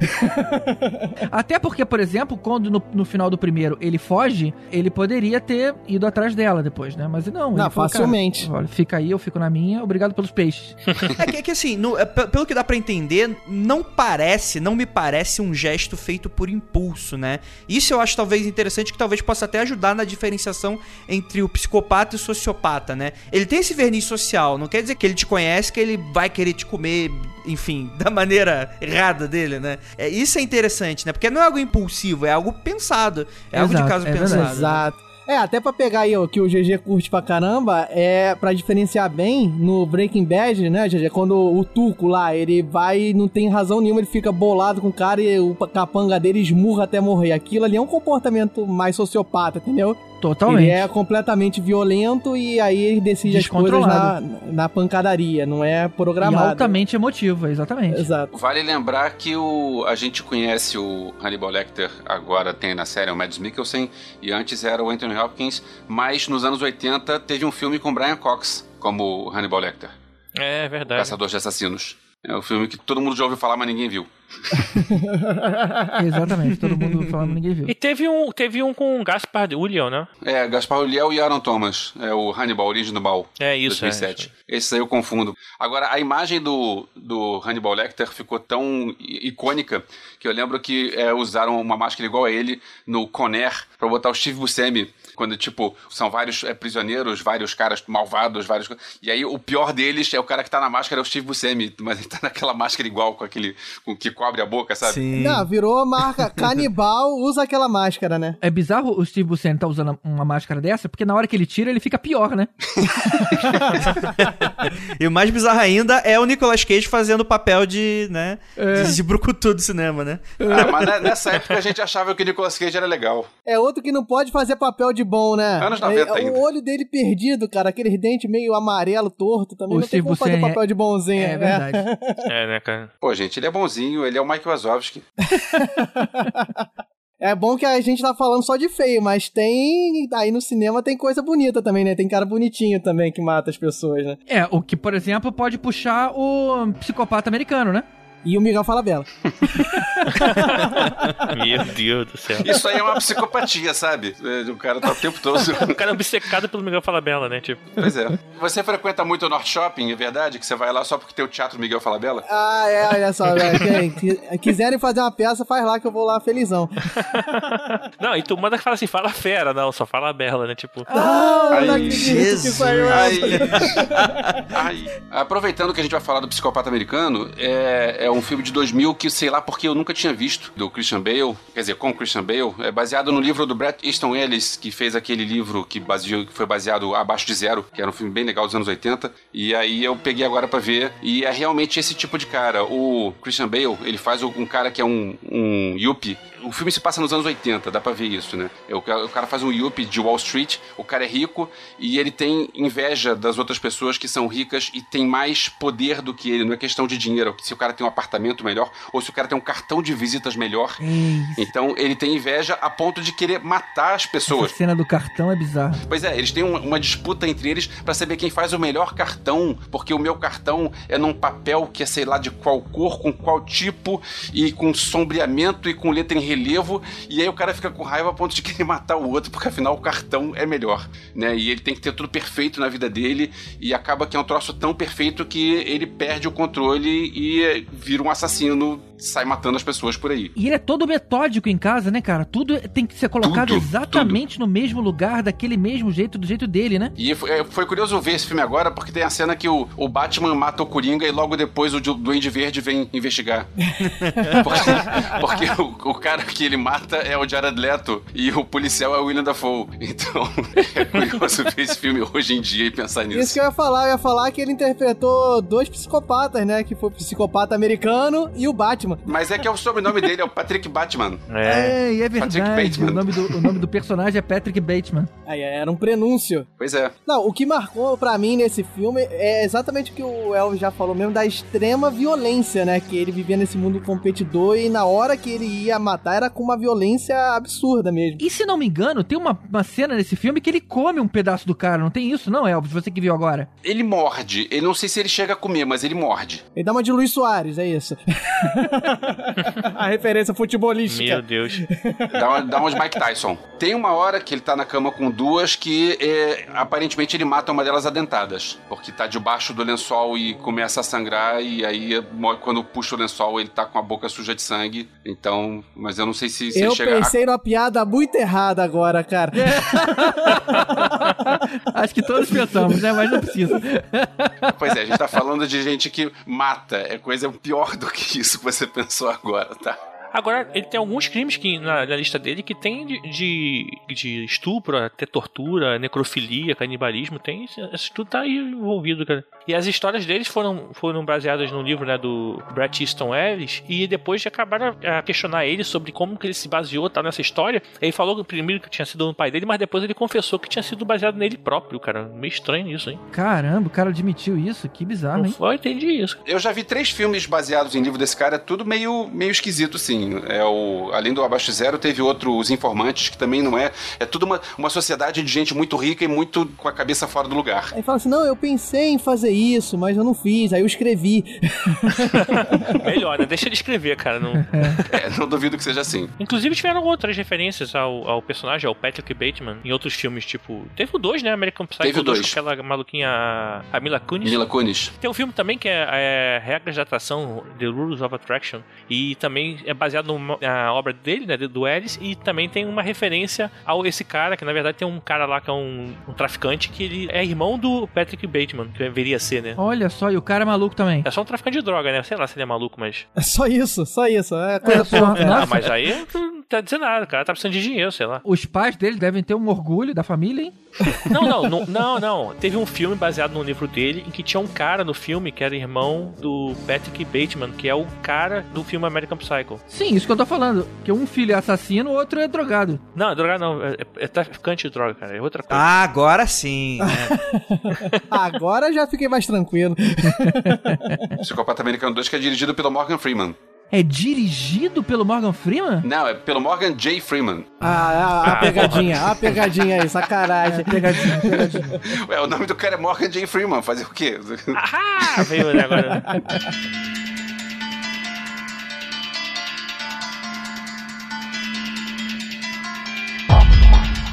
Até porque, por exemplo, quando no final do primeiro ele foge, ele poderia ter ido atrás dela depois, né? Mas não. Não, facilmente. Olha, fica aí, eu fico na minha, obrigado pelos peixes. É que assim, pelo que dá pra entender, não me parece um gesto feito por impulso, né? Isso eu acho talvez interessante, que talvez possa até ajudar na diferenciação entre o psicopata e o sociopata, né? Ele tem esse verniz social, não quer dizer que ele te conhece, que ele vai querer te comer, enfim, da maneira errada dele, né? Isso é interessante, né? Porque não é algo impulsivo, é algo pensado, algo de caso pensado. Exato. Até pra pegar aí, que o GG curte pra caramba, pra diferenciar bem, no Breaking Bad, né, GG, quando o Tuco lá, ele vai, não tem razão nenhuma, ele fica bolado com o cara e o capanga dele esmurra até morrer. Aquilo ali é um comportamento mais sociopata, entendeu? Totalmente. Ele é completamente violento e aí ele decide as coisas na pancadaria, não é programado. E altamente emotivo, exatamente. Exato. Vale lembrar que a gente conhece o Hannibal Lecter, agora tem na série o Mads Mikkelsen, e antes era o Anthony Hopkins, mas nos anos 80 teve um filme com Brian Cox como Hannibal Lecter. É verdade. Caçador de Assassinos. É um filme que todo mundo já ouviu falar, mas ninguém viu. Exatamente, todo mundo falando, ninguém viu. E teve um com Gaspar Ulliel, né? Gaspar Ulliel e Aaron Thomas. É o Hannibal, Origem do Mal. É isso, 2007. Isso. Esse aí eu confundo. Agora, a imagem do Hannibal Lecter ficou tão icônica que eu lembro que usaram uma máscara igual a ele no Conair pra botar o Steve Buscemi. Quando, tipo, são vários prisioneiros, vários caras malvados, e aí o pior deles é o cara que tá na máscara, é o Steve Buscemi, mas ele tá naquela máscara igual, com que cobre a boca, sabe? Sim. Não, virou a marca canibal, usa aquela máscara, né? É bizarro o Steve Buscemi tá usando uma máscara dessa, porque na hora que ele tira, ele fica pior, né? E o mais bizarro ainda é o Nicolas Cage fazendo o papel de brucutu do cinema, né? Mas nessa época a gente achava que o Nicolas Cage era legal. É outro que não pode fazer papel de bom, né? Anos 90 ainda. O olho dele perdido, cara, aqueles dentes meio amarelo, torto, também não tem como fazer papel de bonzinho. É verdade. Né, cara? Pô, gente, ele é bonzinho, ele é o Mike Wazowski. É bom que a gente tá falando só de feio, mas aí no cinema tem coisa bonita também, né? Tem cara bonitinho também que mata as pessoas, né? O que, por exemplo, pode puxar o Psicopata Americano, né? E o Miguel Falabella. Meu Deus do céu. Isso aí é uma psicopatia, sabe? O cara tá o tempo todo... O cara é obcecado pelo Miguel Falabella, né? Tipo. Pois é. Você frequenta muito o Norte Shopping, é verdade? Que você vai lá só porque tem o Teatro Miguel Falabella? Ah, olha só, velho. Quiserem fazer uma peça, faz lá que eu vou lá felizão. Não, e tu manda que fala assim, fala fera, não, só fala bela, né? Tipo. Não acredito que saiu Ai. Aproveitando que a gente vai falar do Psicopata Americano, é um filme de 2000 que, sei lá, porque eu nunca tinha visto, do Christian Bale, quer dizer, com o Christian Bale, é baseado no livro do Bret Easton Ellis, que fez aquele livro que foi baseado Abaixo de Zero, que era um filme bem legal dos anos 80, e aí eu peguei agora pra ver, e é realmente esse tipo de cara. O Christian Bale, ele faz um cara que é um yuppie. O filme se passa nos anos 80, dá pra ver isso, né? O cara faz um yuppie de Wall Street, o cara é rico e ele tem inveja das outras pessoas que são ricas e tem mais poder do que ele. Não é questão de dinheiro, se o cara tem um apartamento melhor ou se o cara tem um cartão de visitas melhor. Então ele tem inveja a ponto de querer matar as pessoas. A cena do cartão é bizarra. Pois é, eles têm uma disputa entre eles pra saber quem faz o melhor cartão, porque o meu cartão é num papel que é sei lá de qual cor, com qual tipo e com sombreamento e com letra em relevo, e aí o cara fica com raiva a ponto de querer matar o outro, porque afinal o cartão é melhor, né? E ele tem que ter tudo perfeito na vida dele, e acaba que é um troço tão perfeito que ele perde o controle e vira um assassino, sai matando as pessoas por aí. E ele é todo metódico em casa, né, cara? Tudo tem que ser colocado exatamente no mesmo lugar, daquele mesmo jeito, do jeito dele, né? E foi curioso ver esse filme agora, porque tem a cena que o Batman mata o Coringa e logo depois o Duende Verde vem investigar. Porque o cara que ele mata é o Jared Leto e o policial é o Willem Dafoe. Então, é curioso ver esse filme hoje em dia e pensar nisso. Isso que eu ia falar que ele interpretou dois psicopatas, né? Que foi o psicopata americano e o Batman. Mas é que o sobrenome dele é o Patrick Batman. É verdade. Patrick Bateman. O nome do personagem é Patrick Bateman. Aí era um prenúncio. Pois é. Não, o que marcou pra mim nesse filme é exatamente o que o Elvis já falou mesmo, da extrema violência, né? Que ele vivia nesse mundo competidor e na hora que ele ia matar era com uma violência absurda mesmo. E se não me engano, tem uma cena nesse filme que ele come um pedaço do cara, não tem isso não, Elvis? Você que viu agora. Ele morde. Eu não sei se ele chega a comer, mas ele morde. Ele dá uma de Luiz Soares, é isso. A referência futebolística. Meu Deus. Dá uma de Mike Tyson. Tem uma hora que ele tá na cama com duas que aparentemente ele mata uma delas adentadas, porque tá debaixo do lençol e começa a sangrar, e aí quando puxa o lençol ele tá com a boca suja de sangue. Então, mas eu não sei se ele chega... Eu pensei numa piada muito errada agora, cara. Acho que todos pensamos, né? Mas não precisa. Pois é, a gente tá falando de gente que mata. É coisa pior do que isso que você pensou agora, tá? Agora, ele tem alguns crimes que, na lista dele que tem de estupro, até tortura, necrofilia, canibalismo, tem isso tudo tá aí envolvido, cara. E as histórias deles foram baseadas no livro, né, do Bret Easton Ellis, e depois acabaram a questionar ele sobre como que ele se baseou nessa história. Ele falou primeiro que tinha sido no pai dele, mas depois ele confessou que tinha sido baseado nele próprio, cara. Meio estranho isso, hein? Caramba, o cara admitiu isso? Que bizarro, hein? Eu entendi isso. Eu já vi 3 filmes baseados em livro desse cara, tudo meio esquisito, sim. Além do Abaixo de Zero, teve outro, Os Informantes, que também não é... É tudo uma sociedade de gente muito rica e muito com a cabeça fora do lugar. Aí fala assim, não, eu pensei em fazer isso, mas eu não fiz, aí eu escrevi. Melhor, né? Deixa ele escrever, cara. Não... não duvido que seja assim. Inclusive tiveram outras referências ao personagem, ao Patrick Bateman, em outros filmes, tipo... Teve o 2, né? American Psycho. Teve o 2. Com aquela maluquinha, a Mila Kunis. Mila Kunis. Tem um filme também que é Regras de Atração, The Rules of Attraction, e também é baseado na obra dele, né, do Ellis, e também tem uma referência a esse cara, que na verdade tem um cara lá que é um traficante, que ele é irmão do Patrick Bateman, que deveria ser, né? Olha só, e o cara é maluco também. É só um traficante de droga, né? Sei lá se ele é maluco, mas... É só isso. É coisa só. Mas aí não tá dizendo nada, o cara tá precisando de dinheiro, sei lá. Os pais dele devem ter um orgulho da família, hein? Não. Teve um filme baseado no livro dele, em que tinha um cara no filme que era irmão do Patrick Bateman, que é o cara do filme American Psycho. Sim, isso que eu tô falando. Que um filho é assassino, o outro é drogado. Não, drogado não. É traficante de droga, cara. É outra coisa. Ah, agora sim. Agora já fiquei mais tranquilo. Psicopata Americano 2, que é dirigido pelo Morgan Freeman. É dirigido pelo Morgan Freeman? Não, é pelo Morgan J. Freeman. A pegadinha aí, sacanagem. Pegadinha. O nome do cara é Morgan J. Freeman, fazer o quê? Veio agora.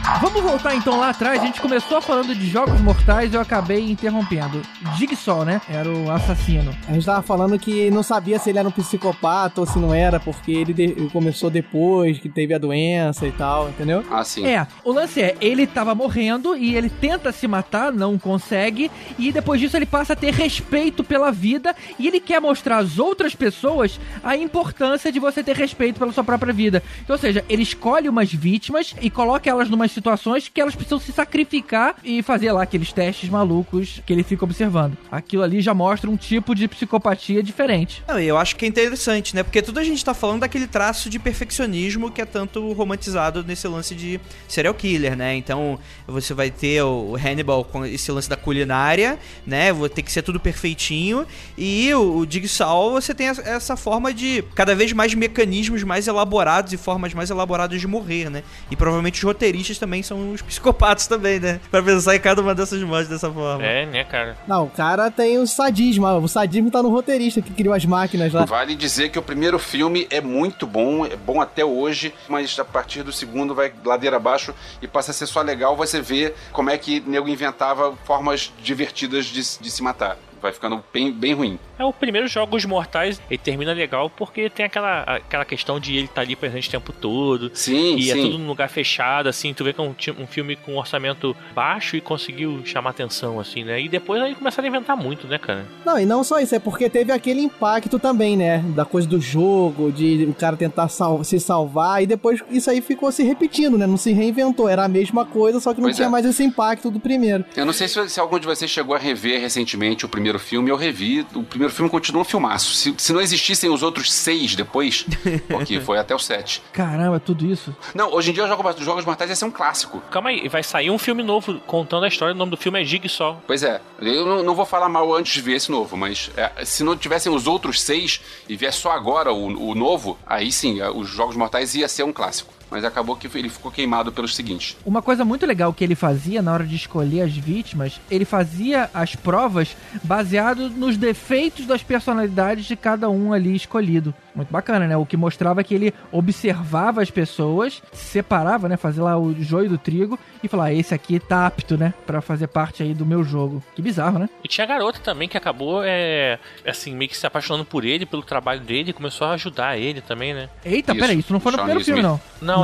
Vamos voltar então lá atrás. A gente começou falando de jogos mortais e eu acabei interrompendo. Jigsaw, né? Era o assassino. A gente tava falando que não sabia se ele era um psicopata ou se não era, porque ele começou depois que teve a doença e tal, entendeu? Ah, sim. O lance é, ele tava morrendo e ele tenta se matar, não consegue, e depois disso ele passa a ter respeito pela vida e ele quer mostrar às outras pessoas a importância de você ter respeito pela sua própria vida. Então, ou seja, ele escolhe umas vítimas e coloca elas numas situações que elas precisam se sacrificar e fazer lá aqueles testes malucos que ele fica observando. Aquilo ali já mostra um tipo de psicopatia diferente. Não, eu acho que é interessante, né? Porque tudo a gente tá falando daquele traço de perfeccionismo que é tanto romantizado nesse lance de serial killer, né? Então, você vai ter o Hannibal com esse lance da culinária, né? Vai ter que ser tudo perfeitinho. E o Jigsaw, você tem essa forma de cada vez mais mecanismos mais elaborados e formas mais elaboradas de morrer, né? E provavelmente os roteiristas também são os psicopatas também, né? Pra pensar em cada uma dessas mortes dessa forma. É, né, cara? Não, o cara tem o sadismo. O sadismo tá no roteirista que criou as máquinas lá. Vale dizer que o primeiro filme é muito bom, é bom até hoje, mas a partir do segundo vai ladeira abaixo e passa a ser só legal você ver como é que nego inventava formas divertidas de se matar. Vai ficando bem ruim. É, o primeiro Jogos Mortais, ele termina legal porque tem aquela questão de ele estar ali presente o tempo todo. Sim, e sim. é tudo num lugar fechado, assim. Tu vê que é um filme com um orçamento baixo e conseguiu chamar atenção, assim, né? E depois aí começaram a inventar muito, né, cara? Não, e não só isso, é porque teve aquele impacto também, né? Da coisa do jogo, de o cara tentar se salvar, e depois isso aí ficou se repetindo, né? Não se reinventou, era a mesma coisa, só que não tinha mais esse impacto do primeiro. Eu não sei se algum de vocês chegou a rever recentemente o primeiro filme. Eu revi, o primeiro filme continua um filmaço. Se não existissem os outros 6 depois, porque foi até o 7. Caramba, tudo isso? Não, hoje em dia os Jogos Mortais ia ser um clássico. Calma aí, vai sair um filme novo contando a história, o nome do filme é Jigsaw. Pois é, eu não vou falar mal antes de ver esse novo, mas se não tivessem os outros 6 e viesse só agora o novo, aí sim, os Jogos Mortais ia ser um clássico. Mas acabou que ele ficou queimado pelos seguintes. Uma coisa muito legal que ele fazia na hora de escolher as vítimas, ele fazia as provas baseado nos defeitos das personalidades de cada um ali escolhido. Muito bacana, né? O que mostrava que ele observava as pessoas, separava, né? Fazia lá o joio do trigo e falava, esse aqui tá apto, né? Pra fazer parte aí do meu jogo. Que bizarro, né? E tinha a garota também que acabou, assim, meio que se apaixonando por ele, pelo trabalho dele, e começou a ajudar ele também, né? Eita, peraí, isso não foi no primeiro filme, não.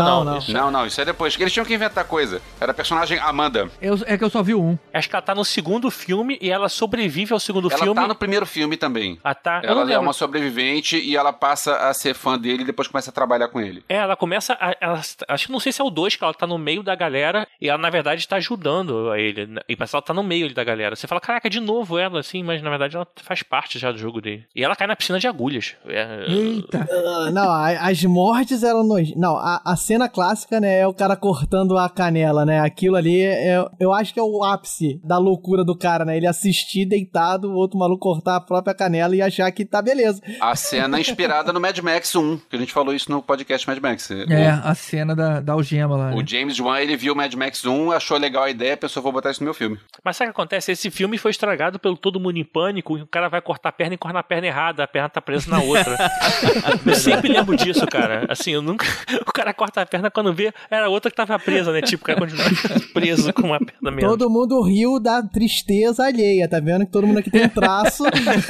Não. Isso é depois. Eles tinham que inventar coisa. Era a personagem Amanda. É que eu só vi um. Acho que ela tá no segundo filme e ela sobrevive ao segundo filme. Ela tá no primeiro filme também. Ah, tá. Ela é uma sobrevivente e ela passa a ser fã dele e depois começa a trabalhar com ele. Ela começa acho que não sei se é o 2, que ela tá no meio da galera e ela, na verdade, tá ajudando a ele. E parece que ela tá no meio ali da galera. Você fala, caraca, de novo ela, assim, mas na verdade ela faz parte já do jogo dele. E ela cai na piscina de agulhas. Eita. Não, as mortes eram nojentas. Não, a cena clássica, né, é o cara cortando a canela, né? Aquilo ali, eu acho que é o ápice da loucura do cara, né? Ele assistir deitado, o outro maluco cortar a própria canela e achar que tá beleza. A cena inspirada no Mad Max 1, que a gente falou isso no podcast Mad Max. A cena da algema lá. O né? James Wan, ele viu o Mad Max 1, achou legal a ideia, pensou, vou botar isso no meu filme. Mas sabe o que acontece? Esse filme foi estragado pelo Todo Mundo em Pânico, e o cara vai cortar a perna e corta a perna errada, a perna tá presa na outra. Eu sempre lembro disso, cara. Assim, o cara corta a perna quando vê, era a outra que tava presa, né? Tipo, o cara continua preso com uma perna mesmo. Todo mundo riu da tristeza alheia, tá vendo que todo mundo aqui tem um traço.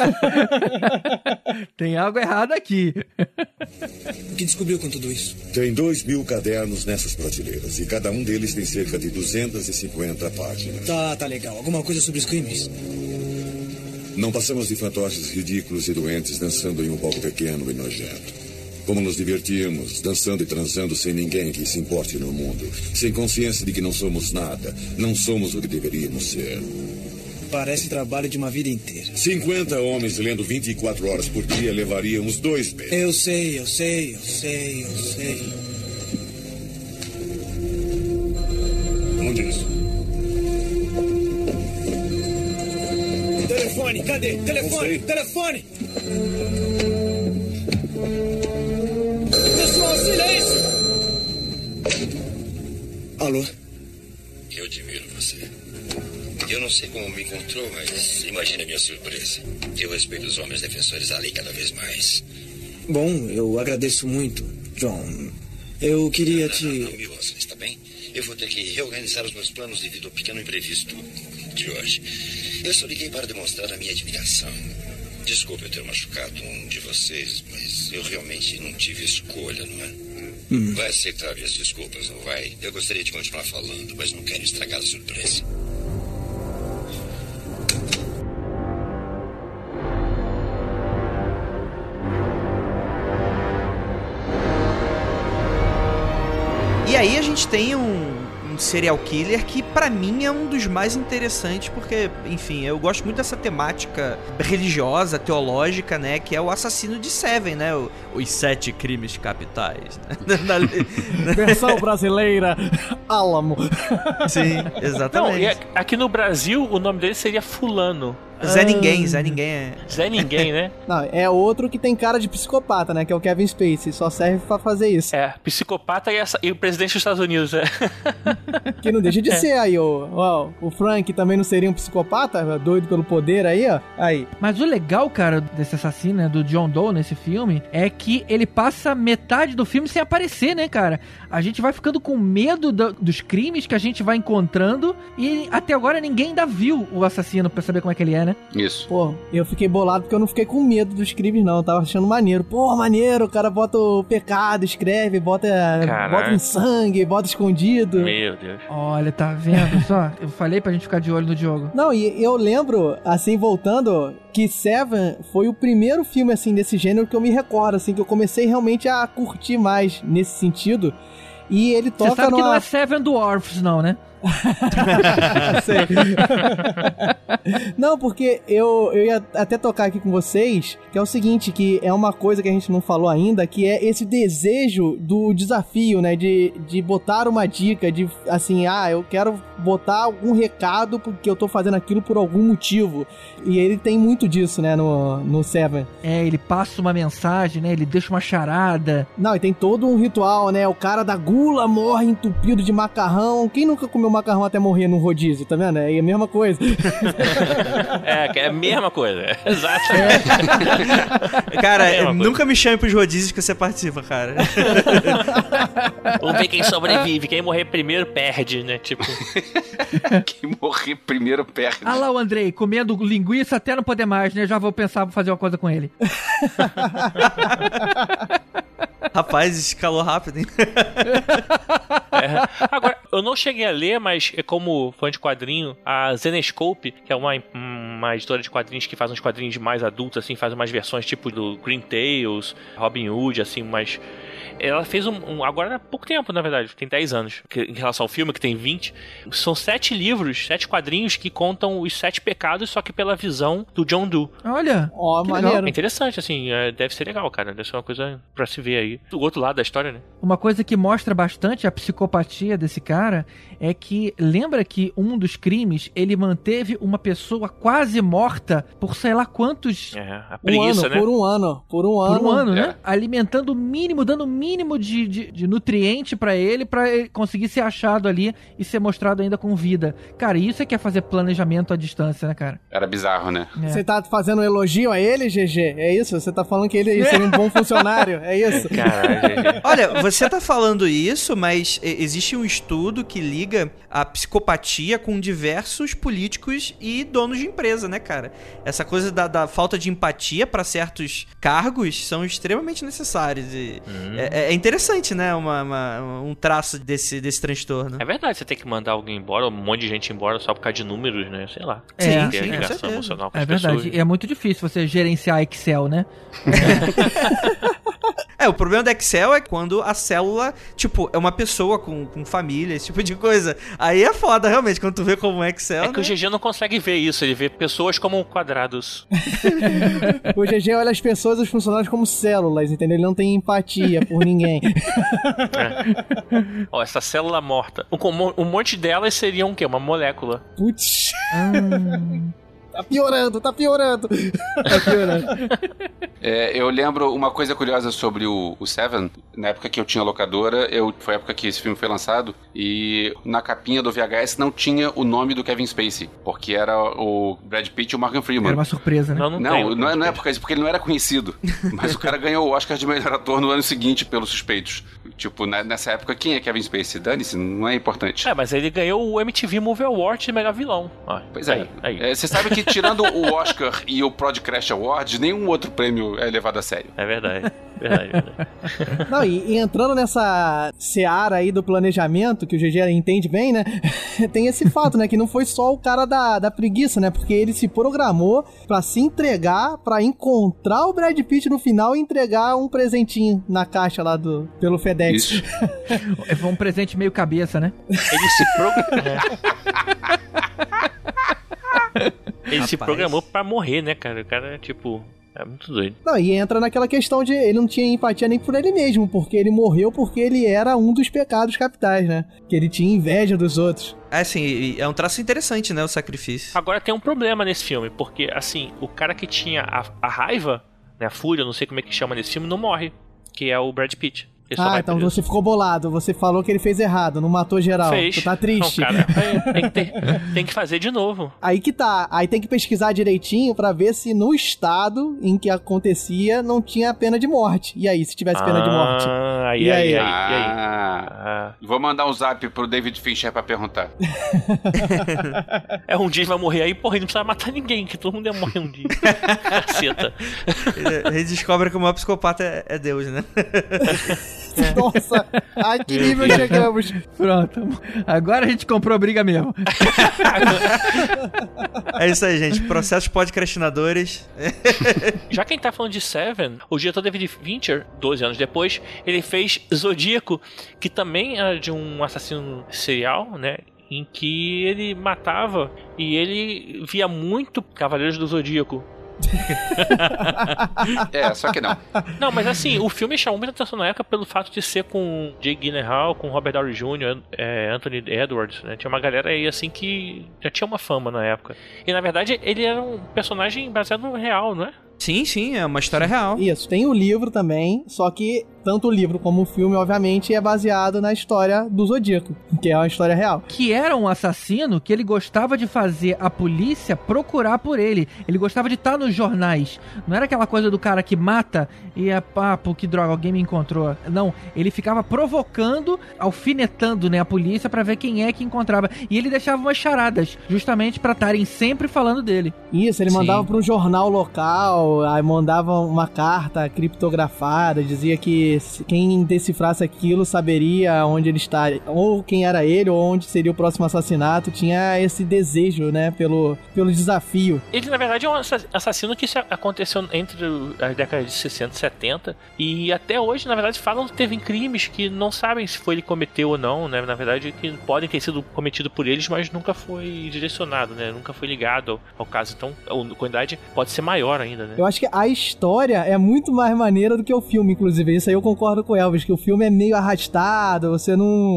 Tem algo errado aqui. O que descobriu com tudo isso? Tem 2.000 cadernos nessas prateleiras e cada um deles tem cerca de 250 páginas. Tá legal. Alguma coisa sobre os crimes? Não passamos de fantoches ridículos e doentes dançando em um palco pequeno e nojento. Como nos divertíamos, dançando e transando sem ninguém que se importe no mundo. Sem consciência de que não somos nada. Não somos o que deveríamos ser. Parece trabalho de uma vida inteira. 50 homens lendo 24 horas por dia levariam uns 2 meses. Eu sei. Onde é isso? Telefone, cadê? Telefone! Pessoal, silêncio! Alô? Eu admiro você. Eu não sei como me encontrou, mas imagine a minha surpresa. Eu respeito os homens defensores da lei cada vez mais. Bom, eu agradeço muito, John. Eu queria te... Não me ouça, está bem? Eu vou ter que reorganizar os meus planos devido ao pequeno imprevisto de hoje. Eu só liguei para demonstrar a minha admiração. Desculpe eu ter machucado um de vocês, mas eu realmente não tive escolha, não é? Vai aceitar minhas desculpas, não vai? Eu gostaria de continuar falando, mas não quero estragar a surpresa. E aí a gente tem um serial killer que pra mim é um dos mais interessantes, porque, enfim, eu gosto muito dessa temática religiosa, teológica, né, que é o assassino de Seven, né, os 7 crimes capitais, né? Versão brasileira, Álamo. Sim, exatamente. Não, e aqui no Brasil o nome dele seria Fulano. Zé Ninguém é... Zé Ninguém, né? Não, é outro que tem cara de psicopata, né? Que é o Kevin Spacey. Só serve pra fazer isso. É, psicopata e o presidente dos Estados Unidos, é. Que não deixa de ser aí, ó. O Frank também não seria um psicopata? Doido pelo poder aí, ó. Aí. Mas o legal, cara, desse assassino, né, do John Doe nesse filme, é que ele passa metade do filme sem aparecer, né, cara? A gente vai ficando com medo dos crimes que a gente vai encontrando e até agora ninguém ainda viu o assassino pra saber como é que ele é, né? Isso. Pô, eu fiquei bolado porque eu não fiquei com medo dos crimes, não. Eu tava achando maneiro. Pô, maneiro, o cara bota o pecado, escreve, bota em sangue, bota escondido. Meu Deus. Olha, tá vendo só? Eu falei pra gente ficar de olho no Diogo. Não, e eu lembro, assim, voltando, que Seven foi o primeiro filme, assim, desse gênero que eu me recordo, assim, que eu comecei realmente a curtir mais nesse sentido. E ele toca Você sabe que não é Seven Dwarfs, não, né? Sei. Não, porque eu ia até tocar aqui com vocês, que é o seguinte, que é uma coisa que a gente não falou ainda, que é esse desejo do desafio, né, de botar uma dica, de assim, eu quero botar algum recado porque eu tô fazendo aquilo por algum motivo. E ele tem muito disso, né, no Seven. É, ele passa uma mensagem, né, ele deixa uma charada. Não, e tem todo um ritual, né, o cara da gula morre entupido de macarrão. Quem nunca comeu macarrão até morrer num rodízio, tá vendo? É a mesma coisa. É a mesma coisa. Exatamente. Cara, nunca me chame pros rodízios que você participa, cara. Vamos ver quem sobrevive. Quem morrer primeiro perde, né? Tipo. Quem morrer primeiro perde. Ah lá o Andrei, comendo linguiça até não poder mais, né? Já vou pensar em fazer uma coisa com ele. Rapaz, escalou rápido, hein? Agora, eu não cheguei a ler, mas como fã de quadrinho, a Zenescope, que é uma editora de quadrinhos que faz uns quadrinhos mais adultos, assim, faz umas versões tipo do Green Tales, Robin Hood, assim, mas ela fez agora há pouco tempo, na verdade, tem 10 anos, em relação ao filme, que tem 20. São 7 livros, 7 quadrinhos que contam os 7 pecados, só que pela visão do John Doe. Olha, maneiro. É interessante, assim, deve ser legal, cara, deve ser uma coisa pra se ver aí. Do outro lado da história, né? Uma coisa que mostra bastante a psicopatia desse cara é que, lembra que um dos crimes, ele manteve uma pessoa quase morta por sei lá quantos... a preguiça, né? Por um ano, né? Alimentando o mínimo, dando o mínimo de nutriente pra ele conseguir ser achado ali e ser mostrado ainda com vida. Cara, isso é que é fazer planejamento à distância, né, cara? Era bizarro, né? Você tá fazendo um elogio a ele, GG? É isso? Você tá falando que ele seria um bom funcionário? É isso? Caralho, GG. Olha, você tá falando isso, mas existe um estudo que liga a psicopatia com diversos políticos e donos de empresa, né, cara? Essa coisa da falta de empatia pra certos cargos são extremamente necessários. E é interessante, né? Um traço desse transtorno. É verdade, você tem que mandar alguém embora, um monte de gente embora só por causa de números, né? Sei lá. Sim, Tem a ligação certeza. emocional com É as verdade. pessoas. E é muito difícil você gerenciar Excel, né? O problema do Excel é quando a célula, tipo, é uma pessoa com família, esse tipo de coisa. Aí é foda, realmente, quando tu vê como um Excel, que o GG não consegue ver isso, ele vê pessoas como quadrados. O GG olha as pessoas, os funcionários como células, entendeu? Ele não tem empatia por ninguém. Ó, essa célula morta. Um monte delas seriam o quê? Uma molécula. Putz. Tá piorando. Eu lembro uma coisa curiosa sobre o Seven. Na época que eu tinha locadora, foi a época que esse filme foi lançado, e na capinha do VHS não tinha o nome do Kevin Spacey, porque era o Brad Pitt e o Morgan Freeman. Era uma surpresa, né? Não é porque ele não era conhecido, mas o cara ganhou o Oscar de melhor ator no ano seguinte pelos Suspeitos. Tipo, nessa época, quem é Kevin Spacey? Dane-se, não é importante. Mas ele ganhou o MTV Movie Award de melhor vilão. Pois é. Você sabe que tirando o Oscar e o Podcast Awards, nenhum outro prêmio é levado a sério. É verdade. Não, e entrando nessa seara aí do planejamento, que o GG entende bem, né? Tem esse fato, né? Que não foi só o cara da preguiça, né? Porque ele se programou pra se entregar, pra encontrar o Brad Pitt no final e entregar um presentinho na caixa lá pelo FedEx. Isso. Foi um presente meio cabeça, né? Ele se Ele se programou pra morrer, né, cara? O cara, tipo... É muito doido. Não, e entra naquela questão de ele não tinha empatia nem por ele mesmo, porque ele morreu porque ele era um dos pecados capitais, né? Que ele tinha inveja dos outros. Assim, é um traço interessante, né, o sacrifício. Agora tem um problema nesse filme, porque, assim, o cara que tinha a raiva, né, a fúria, não sei como é que chama nesse filme, não morre, que é o Brad Pitt. Então você ficou bolado, você falou que ele fez errado, não matou geral. Fez. Você tá triste. Não, cara, tem que fazer de novo. Aí que tá, aí tem que pesquisar direitinho pra ver se no estado em que acontecia não tinha pena de morte. E aí, se tivesse pena de morte? E aí? Vou mandar um zap pro David Fincher pra perguntar. Um dia ele vai morrer aí, porra, ele não precisa matar ninguém, que todo mundo ia morrer um dia. Caceta. Ele descobre que o maior psicopata é Deus, né? Nossa, a que nível chegamos? Pronto, agora a gente comprou briga mesmo. É isso aí, gente. Processos podcastinadores. Já quem tá falando de Seven, o diretor David Fincher, 12 anos depois, ele fez Zodíaco, que também é de um assassino serial, né? Em que ele matava e ele via muito Cavaleiros do Zodíaco. Só que não. Não, mas assim, o filme chamou muita atenção na época pelo fato de ser com Jake Gyllenhaal, com Robert Downey Jr., Anthony Edwards, né? Tinha uma galera aí assim que já tinha uma fama na época. E na verdade ele era um personagem baseado no real, não é? Sim, é uma história real. Isso, tem o livro também, só que tanto o livro como o filme, obviamente, é baseado na história do Zodíaco, que é uma história real. Que era um assassino que ele gostava de fazer a polícia procurar por ele. Ele gostava de estar nos jornais. Não era aquela coisa do cara que mata e pô, que droga, alguém me encontrou. Não, ele ficava provocando, alfinetando, né, a polícia pra ver quem é que encontrava. E ele deixava umas charadas, justamente pra estarem sempre falando dele. Isso, ele mandava pra um jornal local, aí mandava uma carta criptografada, dizia que quem decifrasse aquilo saberia onde ele está, ou quem era ele, ou onde seria o próximo assassinato. Tinha esse desejo, né, pelo desafio. Ele, na verdade, é um assassino que aconteceu entre as décadas de 60 e 70, e até hoje, na verdade, falam que teve crimes que não sabem se foi ele cometeu ou não, né, na verdade, que podem ter sido cometidos por eles, mas nunca foi direcionado, né, nunca foi ligado ao caso. Então, a quantidade pode ser maior ainda, né. Eu acho que a história é muito mais maneira do que o filme, inclusive. Isso aí eu concordo com o Elvis, que o filme é meio arrastado, você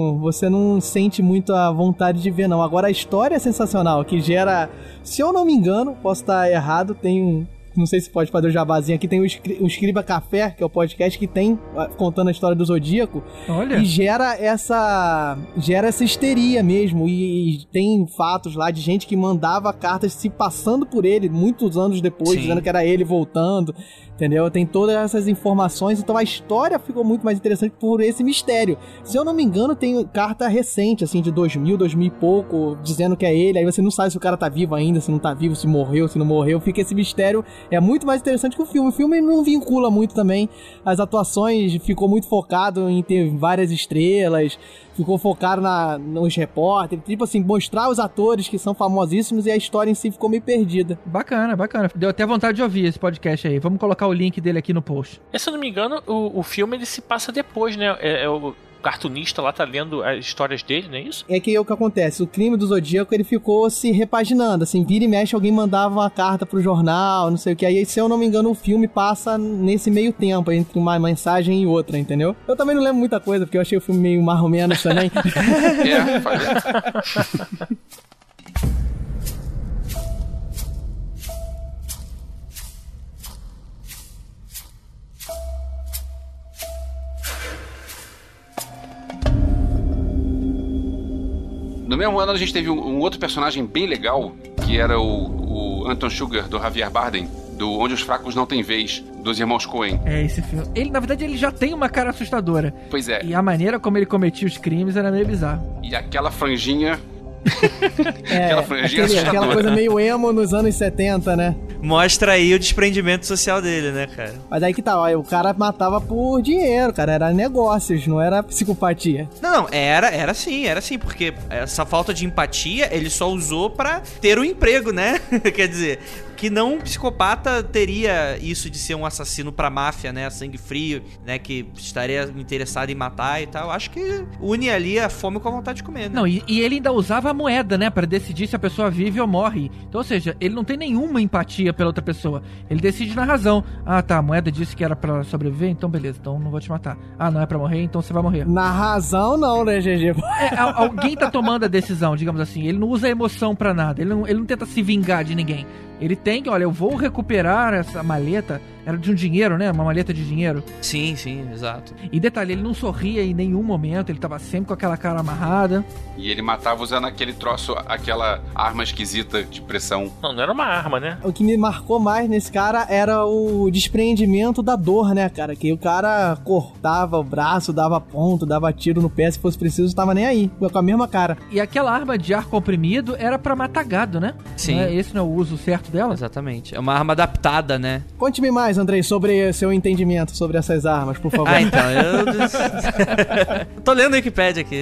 não sente muito a vontade de ver, não. Agora a história é sensacional, que gera, se eu não me engano, posso estar errado, tem não sei se pode fazer o jabazinho aqui, tem o Escriba Café, que é o podcast que tem contando a história do Zodíaco. Olha. E gera essa histeria mesmo, e tem fatos lá de gente que mandava cartas se passando por ele muitos anos depois, Sim. dizendo que era ele voltando, entendeu? Tem todas essas informações, então a história ficou muito mais interessante por esse mistério. Se eu não me engano, tem carta recente, assim, de 2000 e pouco, dizendo que é ele, aí você não sabe se o cara tá vivo ainda, se não tá vivo, se morreu, se não morreu, fica esse mistério. É muito mais interessante que o filme. O filme não vincula muito também. As atuações ficou muito focado em ter várias estrelas, ficou focado nos repórteres, tipo assim, mostrar os atores que são famosíssimos, e a história em si ficou meio perdida. Bacana. Deu até vontade de ouvir esse podcast aí. Vamos colocar o link dele aqui no post. Se eu não me engano, o filme ele se passa depois, né? O cartunista lá tá lendo as histórias dele, não é isso? É que é o que acontece, o crime do Zodíaco, ele ficou se repaginando, assim, vira e mexe, alguém mandava uma carta pro jornal, não sei o que, aí, se eu não me engano, o filme passa nesse meio tempo, entre uma mensagem e outra, entendeu? Eu também não lembro muita coisa, porque eu achei o filme meio mais ou menos também. No mesmo ano a gente teve um outro personagem bem legal, que era o Anton Sugar, do Javier Bardem, do Onde os Fracos Não Têm Vez, dos irmãos Coen. É, esse filme. Ele, na verdade, ele já tem uma cara assustadora. Pois é. E a maneira como ele cometia os crimes era meio bizarro. E aquela franjinha... Aquela coisa meio emo nos anos 70, né? Mostra aí o desprendimento social dele, né, cara? Mas aí que tá, ó, o cara matava por dinheiro, cara, era negócios, não era psicopatia. Não, era sim, porque essa falta de empatia ele só usou pra ter um emprego, né? Quer dizer, que não um psicopata teria isso de ser um assassino pra máfia, né? Sangue frio, né? Que estaria interessado em matar e tal. Acho que une ali a fome com a vontade de comer, né? Não, e ele ainda usava a moeda, né? Pra decidir se a pessoa vive ou morre. Então, ou seja, ele não tem nenhuma empatia pela outra pessoa. Ele decide na razão. Ah, tá, a moeda disse que era pra sobreviver, então beleza, então não vou te matar. Ah, não é pra morrer, então você vai morrer. Na razão não, né, GG? Alguém tá tomando a decisão, digamos assim. Ele não usa emoção pra nada. Ele não tenta se vingar de ninguém. Ele tem que, olha, eu vou recuperar essa maleta. Era de um dinheiro, né? Uma maleta de dinheiro. Sim, exato. E detalhe, ele não sorria em nenhum momento. Ele tava sempre com aquela cara amarrada. E ele matava usando aquele troço, aquela arma esquisita de pressão. Não era uma arma, né? O que me marcou mais nesse cara era o despreendimento da dor, né, cara? Que o cara cortava o braço, dava ponto, dava tiro no pé, se fosse preciso, tava nem aí, com a mesma cara. E aquela arma de ar comprimido era pra matar gado, né? Sim. Esse não é o uso certo dela? Exatamente. É uma arma adaptada, né? Conte-me mais, Andrei, sobre seu entendimento sobre essas armas, por favor. Ah, então, eu tô lendo a Wikipédia aqui.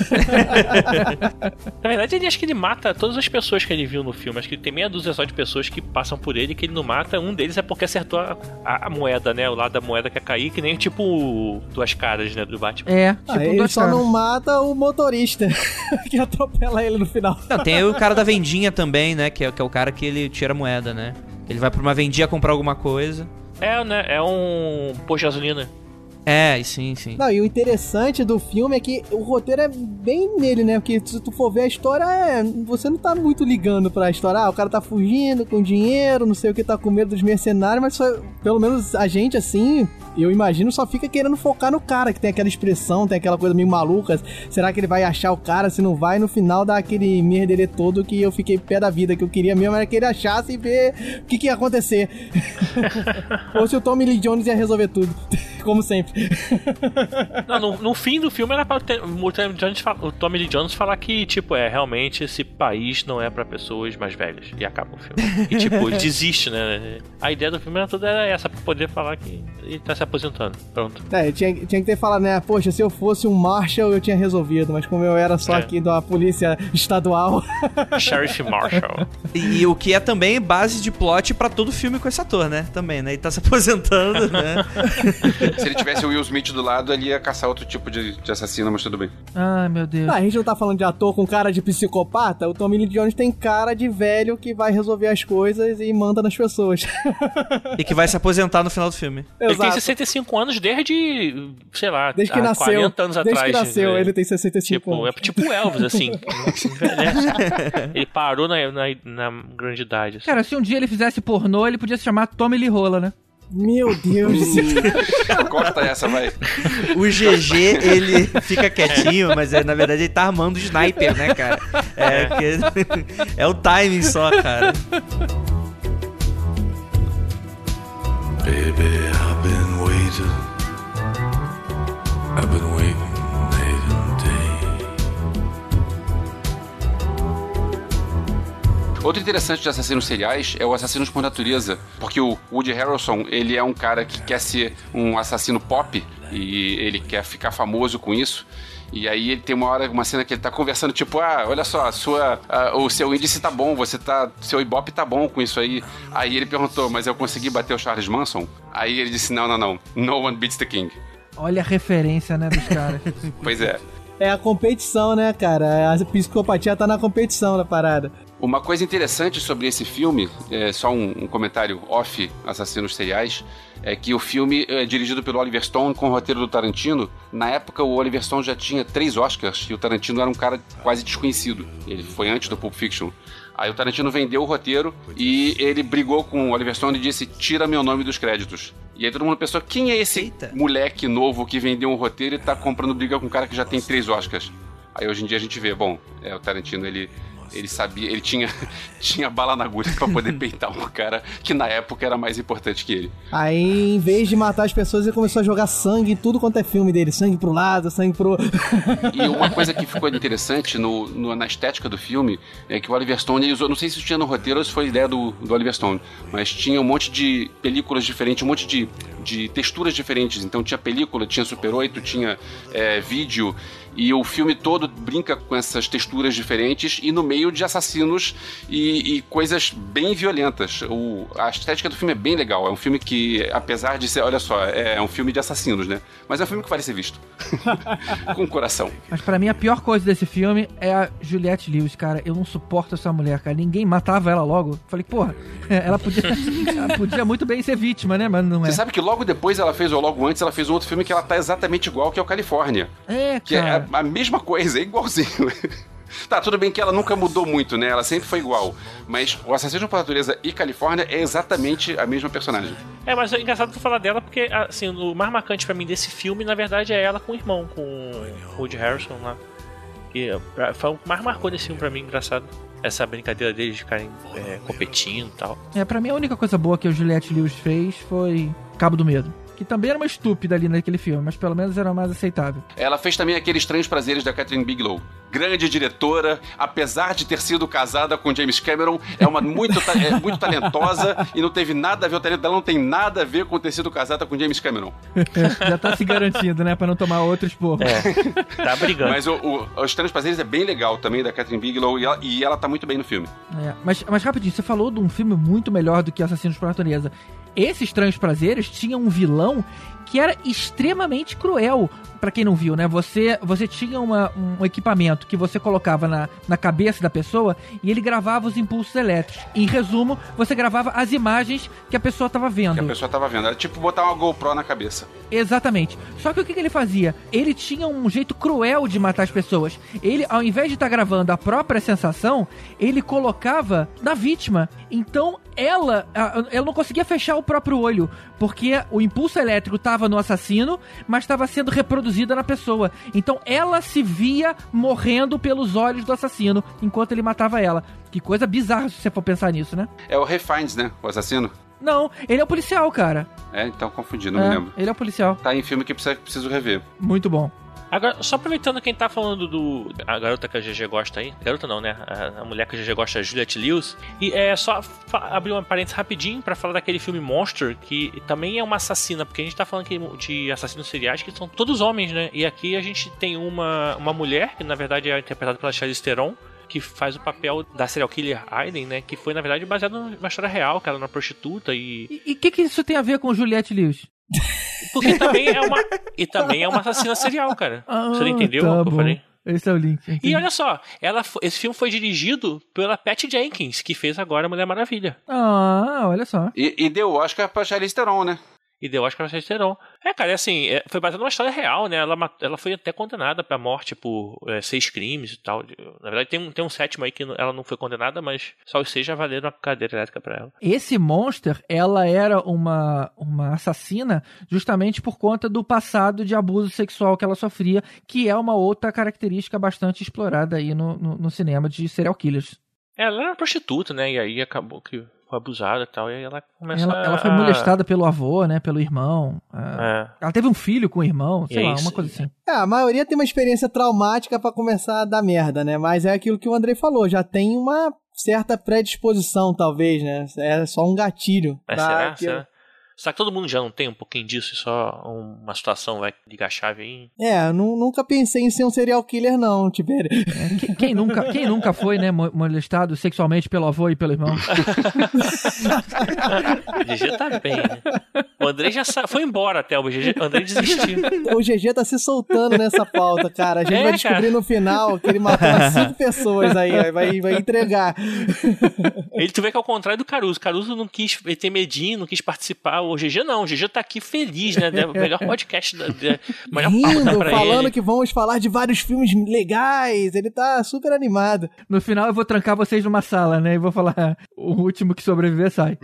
Na verdade, acho que ele mata todas as pessoas que ele viu no filme. Acho que tem meia dúzia só de pessoas que passam por ele que ele não mata. Um deles é porque acertou a moeda, né? O lado da moeda que ia cair, que nem tipo Duas Caras, né? Do Batman. É, tipo ele só não mata o motorista que atropela ele no final. Não, tem o cara da vendinha também, né? Que é o cara que ele tira a moeda, né? Ele vai pra uma vendinha comprar alguma coisa. Né? É um posto de gasolina. É, sim. Não, e o interessante do filme é que o roteiro é bem nele, né? Porque se tu for ver a história, você não tá muito ligando pra história. Ah, o cara tá fugindo com dinheiro, não sei o que, tá com medo dos mercenários, mas só, pelo menos a gente, assim, eu imagino, só fica querendo focar no cara, que tem aquela expressão, tem aquela coisa meio maluca. Será que ele vai achar o cara? Se não vai, no final dá aquele merdelê todo que eu fiquei pé da vida, que eu queria mesmo era que ele achasse e ver o que ia acontecer. Ou se o Tommy Lee Jones ia resolver tudo, como sempre. Não, no fim do filme era pra o Tommy Lee Jones falar que, tipo, realmente esse país não é pra pessoas mais velhas. E acaba o filme. E, tipo, ele desiste, né? A ideia do filme era essa, pra poder falar que ele tá se aposentando. Pronto. Tinha que ter falado, né? Poxa, se eu fosse um Marshall, eu tinha resolvido. Mas como eu era só aqui da polícia estadual... Sheriff Marshall. E o que é também base de plot pra todo filme com esse ator, né? Também, né? Ele tá se aposentando, né? Se ele tivesse o Will Smith do lado, ele ia caçar outro tipo de assassino, mas tudo bem. Ai, meu Deus. A gente não tá falando de ator com cara de psicopata? O Tommy Lee Jones tem cara de velho que vai resolver as coisas e manda nas pessoas. E que vai se aposentar no final do filme. Ele tem 65 anos desde, sei lá, desde que nasceu, 40 anos desde atrás. Desde que nasceu, ele tem 65 anos. É tipo Elvis, assim. Ele parou na grande idade. Assim. Cara, se um dia ele fizesse pornô, ele podia se chamar Tommy Lee Rola, né? Meu Deus. Corta essa, vai. O GG, ele fica quietinho, mas na verdade ele tá armando o sniper, né, cara? É o timing só, cara. Baby, I've been waiting night and day. Outro interessante de assassinos seriais é o Assassinos por Natureza, porque o Woody Harrelson, ele é um cara que quer ser um assassino pop e ele quer ficar famoso com isso. E aí ele tem uma cena que ele tá conversando, tipo, olha só, o seu índice tá bom, seu Ibope tá bom com isso aí. Aí ele perguntou, mas eu consegui bater o Charles Manson? Aí ele disse, não, no one beats the king. Olha a referência, né, dos caras. Pois é. É a competição, né, cara? A psicopatia tá na competição da parada. Uma coisa interessante sobre esse filme, só um comentário off Assassinos Seriais, é que o filme é dirigido pelo Oliver Stone com o roteiro do Tarantino. Na época, o Oliver Stone já tinha 3 Oscars e o Tarantino era um cara quase desconhecido. Ele foi antes do Pulp Fiction. Aí o Tarantino vendeu o roteiro e ele brigou com o Oliver Stone e disse, tira meu nome dos créditos. E aí todo mundo pensou, quem é esse moleque novo que vendeu um roteiro e tá comprando briga com um cara que já tem 3 Oscars? Aí hoje em dia a gente vê, o Tarantino, ele Ele sabia, ele tinha bala na agulha pra poder peitar um cara que na época era mais importante que ele. Aí, em vez de matar as pessoas, ele começou a jogar sangue em tudo quanto é filme dele. Sangue pro lado, sangue pro... E uma coisa que ficou interessante na estética do filme é que o Oliver Stone, ele usou, não sei se isso tinha no roteiro ou se foi ideia do Oliver Stone, mas tinha um monte de películas diferentes, um monte de texturas diferentes. Então tinha película, tinha Super 8, tinha vídeo, e o filme todo brinca com essas texturas diferentes e no meio de assassinos e coisas bem violentas. A estética do filme é bem legal. É um filme que, apesar de ser, olha só, é um filme de assassinos, né? Mas é um filme que vale ser visto. Com coração. Mas pra mim a pior coisa desse filme é a Juliette Lewis, cara. Eu não suporto essa mulher, cara. Ninguém matava ela logo. Falei, porra, ela podia muito bem ser vítima, né? Mas não é. Você sabe que logo depois ou logo antes, ela fez um outro filme que ela tá exatamente igual, que é o Califórnia. Que é a mesma coisa, é igualzinho. Tá, tudo bem que ela nunca mudou muito, né? Ela sempre foi igual. Mas o Assassino por Natureza e Califórnia é exatamente a mesma personagem. Mas é engraçado tu falar dela porque, assim, o mais marcante pra mim desse filme, na verdade, é ela com o irmão, com o Woody Harrelson lá. Que foi o que mais marcou desse filme pra mim, engraçado. Essa brincadeira deles de ficarem competindo e tal. Pra mim a única coisa boa que o Juliette Lewis fez foi Cabo do Medo. Que também era uma estúpida ali naquele filme, mas pelo menos era mais aceitável. Ela fez também aqueles Estranhos Prazeres da Catherine Bigelow. Grande diretora, apesar de ter sido casada com James Cameron, é muito talentosa e não teve nada a ver, o talento dela não tem nada a ver com ter sido casada com James Cameron. Já tá se garantindo, né, pra não tomar outro esporro. Tá brigando. Mas o Estranhos Prazeres é bem legal também, da Catherine Bigelow, e ela tá muito bem no filme. Mas rapidinho, você falou de um filme muito melhor do que Assassinos por Natureza. Esses Estranhos Prazeres tinha um vilão que era extremamente cruel. Pra quem não viu, né? Você tinha um equipamento que você colocava na cabeça da pessoa e ele gravava os impulsos elétricos. Em resumo, você gravava as imagens que a pessoa tava vendo. Era tipo botar uma GoPro na cabeça. Exatamente. Só que o que ele fazia? Ele tinha um jeito cruel de matar as pessoas. Ele, ao invés de estar gravando a própria sensação, ele colocava na vítima. Então, ela não conseguia fechar o próprio olho, porque o impulso elétrico estava no assassino, mas estava sendo reproduzida na pessoa. Então ela se via morrendo pelos olhos do assassino enquanto ele matava ela. Que coisa bizarra se você for pensar nisso, né? É o Ray Fiennes, né? O assassino? Não, ele é o policial, cara. Então confundi, não me lembro. Ele é o policial. Tá em filme que preciso rever. Muito bom. Agora, só aproveitando quem tá falando a garota que a GG gosta aí. Garota não, né? A mulher que a GG gosta é a Juliette Lewis. E só abrir uma parênteses rapidinho pra falar daquele filme Monster, que também é uma assassina, porque a gente tá falando aqui de assassinos seriais que são todos homens, né? E aqui a gente tem uma mulher, que na verdade é interpretada pela Charlize Theron, que faz o papel da serial killer Aiden, né? Que foi, na verdade, baseado numa história real, que ela era uma prostituta e... E o que isso tem a ver com Juliette Lewis? Porque também é uma assassina serial, cara. Você não entendeu o que eu falei? Esse é o link. Entendi. E olha só, esse filme foi dirigido pela Patty Jenkins, que fez agora Mulher Maravilha. Olha só. E deu o Oscar pra Charlize Theron, né? E deu Oscar pra Charlize Theron. Cara, assim, foi baseado numa história real, né? Ela foi até condenada pra morte por 6 crimes e tal. Na verdade, tem um 7º aí que ela não foi condenada, mas só os 6 já valeram a cadeira elétrica pra ela. Esse Monster, ela era uma assassina justamente por conta do passado de abuso sexual que ela sofria, que é uma outra característica bastante explorada aí no cinema de serial killers. Ela era uma prostituta, né? E aí acabou que foi abusada e tal, e aí ela começou Ela foi molestada pelo avô, né, pelo irmão. Ela teve um filho com o irmão, sei lá, uma coisa assim. A maioria tem uma experiência traumática pra começar a dar merda, né? Mas é aquilo que o Andrei falou, já tem uma certa predisposição, talvez, né? É só um gatilho. Será? Será que todo mundo já não tem um pouquinho disso e só uma situação vai ligar a chave aí? Nunca pensei em ser um serial killer, não, Tibério. Quem nunca foi, né, molestado sexualmente pelo avô e pelo irmão? O GG tá bem, né? O Andrei já foi embora até, o Andrei desistiu. O GG tá se soltando nessa pauta, cara. A gente vai descobrir no final que ele matou umas 5 pessoas aí, vai entregar. Tu vê que é o contrário do Caruso. Caruso não quis, ele tem medinho, não quis participar. O GG não, o GG tá aqui feliz, né? O melhor podcast melhor rindo, falando ele. Que vamos falar de vários filmes legais. Ele tá super animado. No final eu vou trancar vocês numa sala, né? E vou falar, o último que sobreviver sai.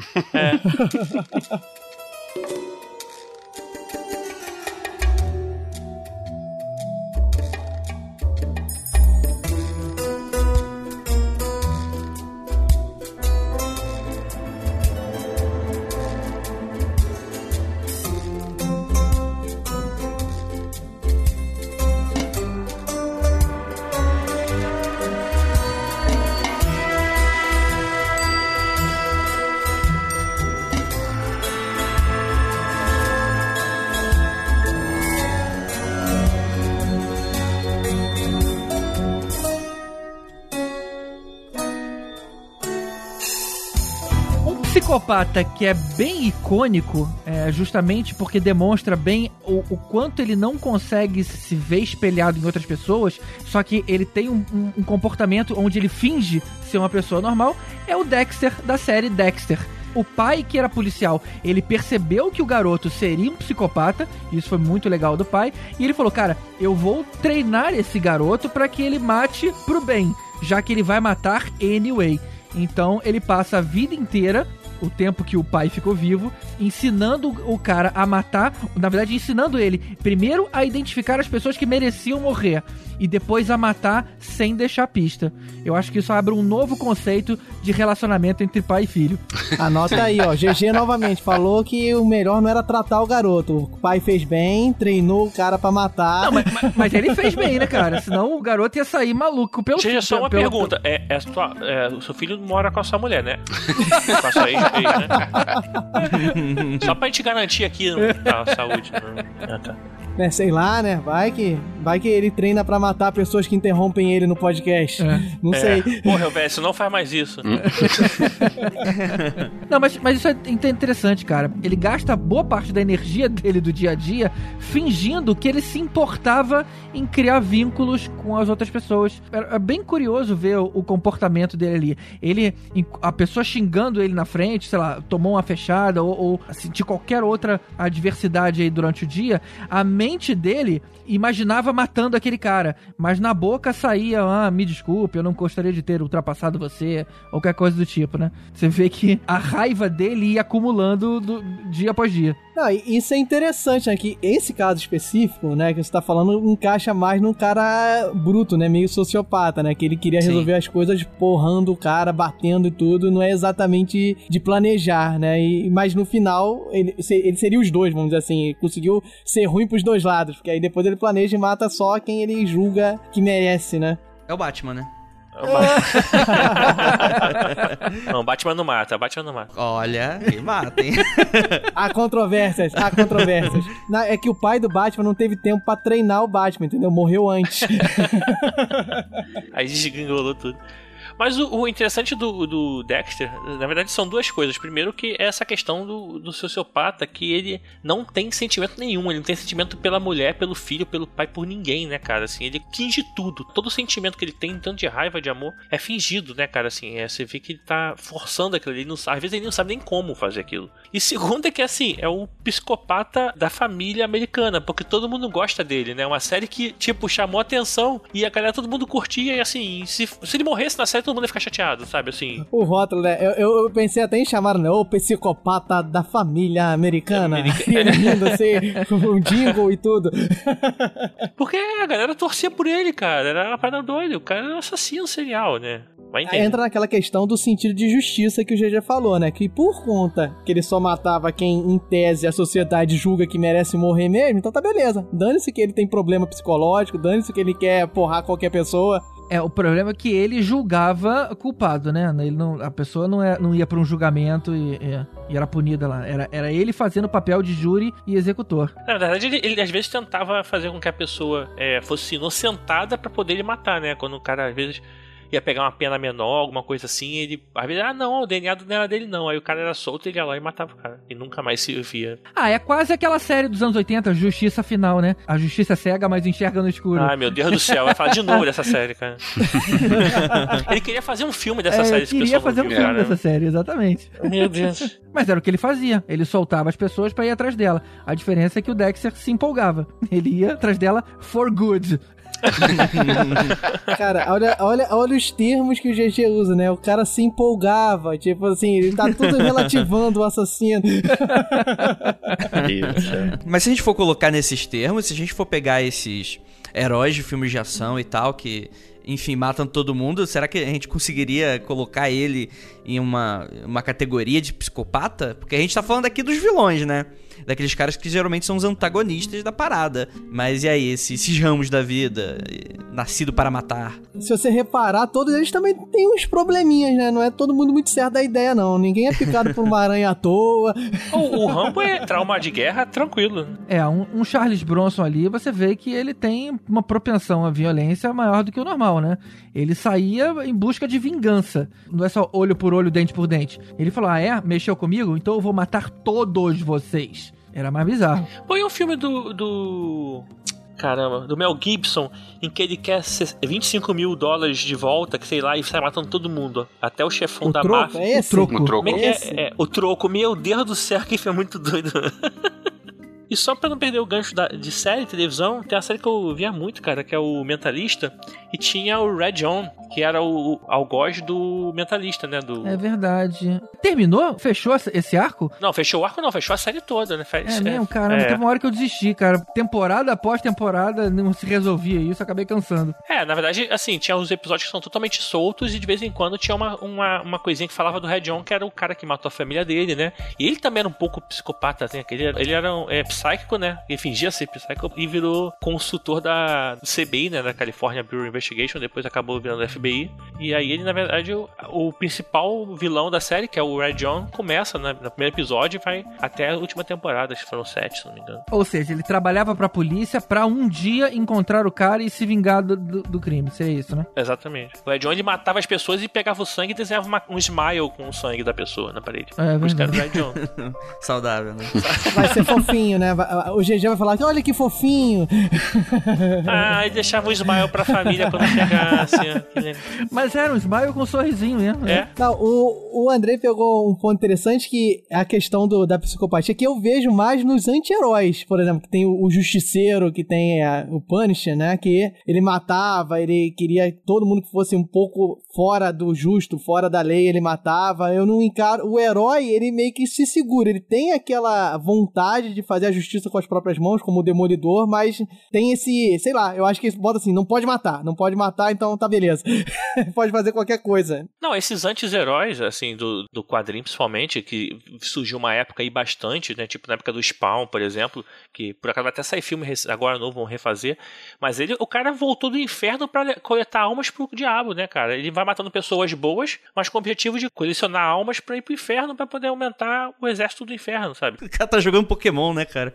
psicopata que é bem icônico, justamente porque demonstra bem o quanto ele não consegue se ver espelhado em outras pessoas, só que ele tem um comportamento onde ele finge ser uma pessoa normal, é o Dexter da série Dexter. O pai, que era policial, ele percebeu que o garoto seria um psicopata, isso foi muito legal do pai, e ele falou, cara, eu vou treinar esse garoto pra que ele mate pro bem, já que ele vai matar anyway. Então ele passa a vida inteira, o tempo que o pai ficou vivo, ensinando o cara a matar, na verdade ensinando ele primeiro a identificar as pessoas que mereciam morrer e depois a matar sem deixar pista. Eu acho que isso abre um novo conceito de relacionamento entre pai e filho. Anota aí, ó, GG novamente falou que o melhor não era tratar o garoto. O pai fez bem, treinou o cara pra matar. Não, mas ele fez bem, né, cara? Senão o garoto ia sair maluco pelo... GG, só uma pergunta. O seu filho mora com a sua mulher, né? Com a sua ex, né? Só pra gente garantir aqui a saúde. Ah, tá. Sei lá, né? Vai que ele treina pra matar pessoas que interrompem ele no podcast. Não sei. Porra, velho, você não faz mais isso. Não, mas isso é interessante, cara. Ele gasta boa parte da energia dele do dia a dia fingindo que ele se importava em criar vínculos com as outras pessoas. É bem curioso ver o comportamento dele ali. A pessoa xingando ele na frente, sei lá, tomou uma fechada ou sentir qualquer outra adversidade aí durante o dia, a mente dele imaginava matando aquele cara, mas na boca saía, me desculpe, eu não gostaria de ter ultrapassado você, ou qualquer coisa do tipo, né? Você vê que a raiva dele ia acumulando dia após dia. Não, isso é interessante, né? Que esse caso específico, né, que você tá falando, encaixa mais num cara bruto, né? Meio sociopata, né? Que ele queria resolver as coisas porrando o cara, batendo e tudo, não é exatamente de planejar, né? Mas no final, ele seria os dois, vamos dizer assim. Ele conseguiu ser ruim pros dois lados, porque aí depois ele planeja e mata só quem ele julga que merece, né? É o Batman, né? Não, Batman não mata. Olha, ele mata, hein? Há controvérsias. É que o pai do Batman não teve tempo pra treinar o Batman, entendeu? Morreu antes. Aí desgringolou tudo. Mas o interessante do Dexter, na verdade, são duas coisas. Primeiro que é essa questão do sociopata, que ele não tem sentimento nenhum. Ele não tem sentimento pela mulher, pelo filho, pelo pai, por ninguém, né, cara? Assim, ele finge tudo. Todo sentimento que ele tem, tanto de raiva, de amor, é fingido, né, cara? Assim, você vê que ele tá forçando aquilo ali. Às vezes ele não sabe nem como fazer aquilo. E segundo é que, assim, é o psicopata da família americana, porque todo mundo gosta dele, né? Uma série que, tipo, chamou atenção e a galera, todo mundo curtia. E, assim, se ele morresse na série, todo mundo ia ficar chateado, sabe, assim. O rótulo, né? Eu pensei até em chamar, né? O psicopata da família americana. Lindo, assim, com um jingle e tudo. Porque a galera torcia por ele, cara. Era uma parada doida. O cara era um assassino serial, né? Vai entender. Entra naquela questão do sentido de justiça que o GG falou, né? Que por conta que ele só matava quem, em tese, a sociedade julga que merece morrer mesmo, então tá beleza. Dane-se que ele tem problema psicológico, dane-se que ele quer porrar qualquer pessoa. O problema é que ele julgava culpado, né? A pessoa não ia pra um julgamento e era punida lá. Era ele fazendo o papel de júri e executor. Na verdade, ele às vezes tentava fazer com que a pessoa fosse inocentada pra poder ele matar, né? Quando o cara, às vezes, ia pegar uma pena menor, alguma coisa assim, ele, às vezes, não, o DNA não era dele não. Aí o cara era solto, ele ia lá e matava o cara. E nunca mais se via. É quase aquela série dos anos 80, Justiça Final, né? A justiça é cega, mas enxerga no escuro. Ai, meu Deus do céu, vai falar de novo dessa série, cara. Ele queria fazer um filme dessa série. Ele queria fazer um filme dessa série, exatamente. Meu Deus. Mas era o que ele fazia. Ele soltava as pessoas pra ir atrás dela. A diferença é que o Dexter se empolgava. Ele ia atrás dela for good. Cara, olha os termos que o GG usa, né? O cara se empolgava, tipo assim, ele tá tudo relativando o assassino. Mas se a gente for colocar nesses termos, se a gente for pegar esses heróis de filmes de ação e tal, que, enfim, matam todo mundo, será que a gente conseguiria colocar ele em uma categoria de psicopata? Porque a gente tá falando aqui dos vilões, né? Daqueles caras que geralmente são os antagonistas da parada. Mas e aí, esses ramos da vida, nascido para matar? Se você reparar, todos eles também têm uns probleminhas, né? Não é todo mundo muito certo da ideia, não. Ninguém é picado por uma aranha à toa. O Rambo é trauma de guerra tranquilo. Um Charles Bronson ali, você vê que ele tem uma propensão à violência maior do que o normal, né? Ele saía em busca de vingança. Não é só olho por por olho, dente por dente. Ele falou, mexeu comigo? Então eu vou matar todos vocês. Era mais bizarro. Foi um filme do Mel Gibson, em que ele quer $25 mil de volta, que sei lá, e sai matando todo mundo. Até o chefão da máfia. É esse? O troco. O troco. Meu Deus do céu, que foi muito doido. E só pra não perder o gancho de série, televisão, tem uma série que eu via muito, cara, que é o Mentalista. E tinha o Red John, que era o algoz do Mentalista, né? É verdade. Terminou? Fechou esse arco? Não, fechou o arco não, fechou a série toda, né? Mesmo, cara. Teve uma hora que eu desisti, cara. Temporada após temporada não se resolvia isso, acabei cansando. Na verdade, assim, tinha os episódios que são totalmente soltos e de vez em quando tinha uma coisinha que falava do Red John, que era o cara que matou a família dele, né? E ele também era um pouco psicopata, assim, ele era psíquico, né? Ele fingia ser psíquico e virou consultor do CBI, né? Da California Bureau of Investigation, depois acabou virando FBI. E aí ele, na verdade, o principal vilão da série, que é o Red John, começa no primeiro episódio e vai até a última temporada, acho que foram 7, se não me engano. Ou seja, ele trabalhava pra polícia pra um dia encontrar o cara e se vingar do crime, seria isso, né? Exatamente. O Red John, ele matava as pessoas e pegava o sangue e desenhava um smile com o sangue da pessoa na parede. Por isso que era o Red John. Saudável, né? Vai ser fofinho, né? O GG vai falar, olha que fofinho. E deixava um smile pra família quando chegasse. Mas era um smile com um sorrisinho mesmo. É. Não, o Andrei pegou um ponto interessante, que é a questão da psicopatia, que eu vejo mais nos anti-heróis. Por exemplo, que tem o Justiceiro, que tem o Punisher, né? Que ele matava, ele queria todo mundo que fosse um pouco fora do justo, fora da lei, ele matava. Eu não encaro... O herói, ele meio que se segura. Ele tem aquela vontade de fazer a justiça com as próprias mãos, como o Demolidor, mas tem esse... Sei lá, eu acho que bota assim, não pode matar, então tá beleza. Pode fazer qualquer coisa. Não, esses anti-heróis, assim, do quadrinho principalmente, que surgiu uma época aí bastante, né? Tipo na época do Spawn, por exemplo, que por acaso vai até sair filme agora novo, vão refazer, mas o cara voltou do inferno pra coletar almas pro diabo, né, cara? Ele vai matando pessoas boas, mas com o objetivo de colecionar almas pra ir pro inferno, pra poder aumentar o exército do inferno, sabe? O cara tá jogando Pokémon, né, cara?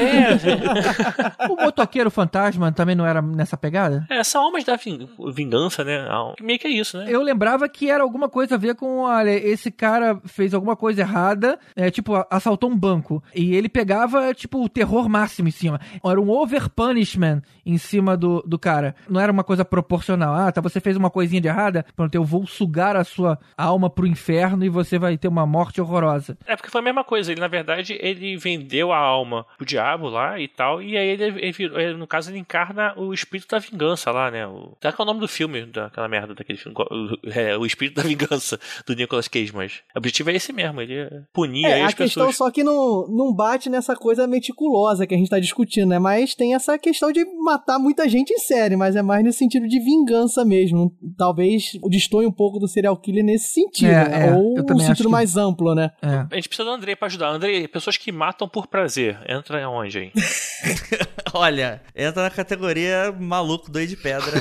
O motoqueiro fantasma também não era nessa pegada? São almas da vingança, né? Meio que é isso, né? Eu lembrava que era alguma coisa a ver com, olha, esse cara fez alguma coisa errada, tipo, assaltou um banco, e ele pegava, tipo, o terror máximo em cima. Era um over-punishment em cima do cara. Não era uma coisa proporcional. Você fez uma coisinha de errada, pronto, eu vou sugar a sua alma pro inferno e você vai ter uma morte horrorosa. Porque foi a mesma coisa. Ele, na verdade, ele vendeu a alma pro diabo lá e tal, e aí ele virou, no caso, ele encarna o espírito da vingança lá, né? Sabe qual é o nome do filme, daquela merda daquele filme? O espírito da vingança do Nicolas Cage, mas o objetivo é esse mesmo, ele punir aí as pessoas. A questão só que não bate nessa coisa meticulosa que a gente tá discutindo, né? Mas tem essa questão de matar muita gente em série, mas é mais nesse sentido de vingança mesmo. Talvez destoie um pouco do serial killer nesse sentido, né? Ou um sentido mais amplo, né? A gente precisa do Andrei pra ajudar. Andrei, pessoas que matam por prazer, entra onde aí? Olha, entra na categoria maluco, doido de pedra.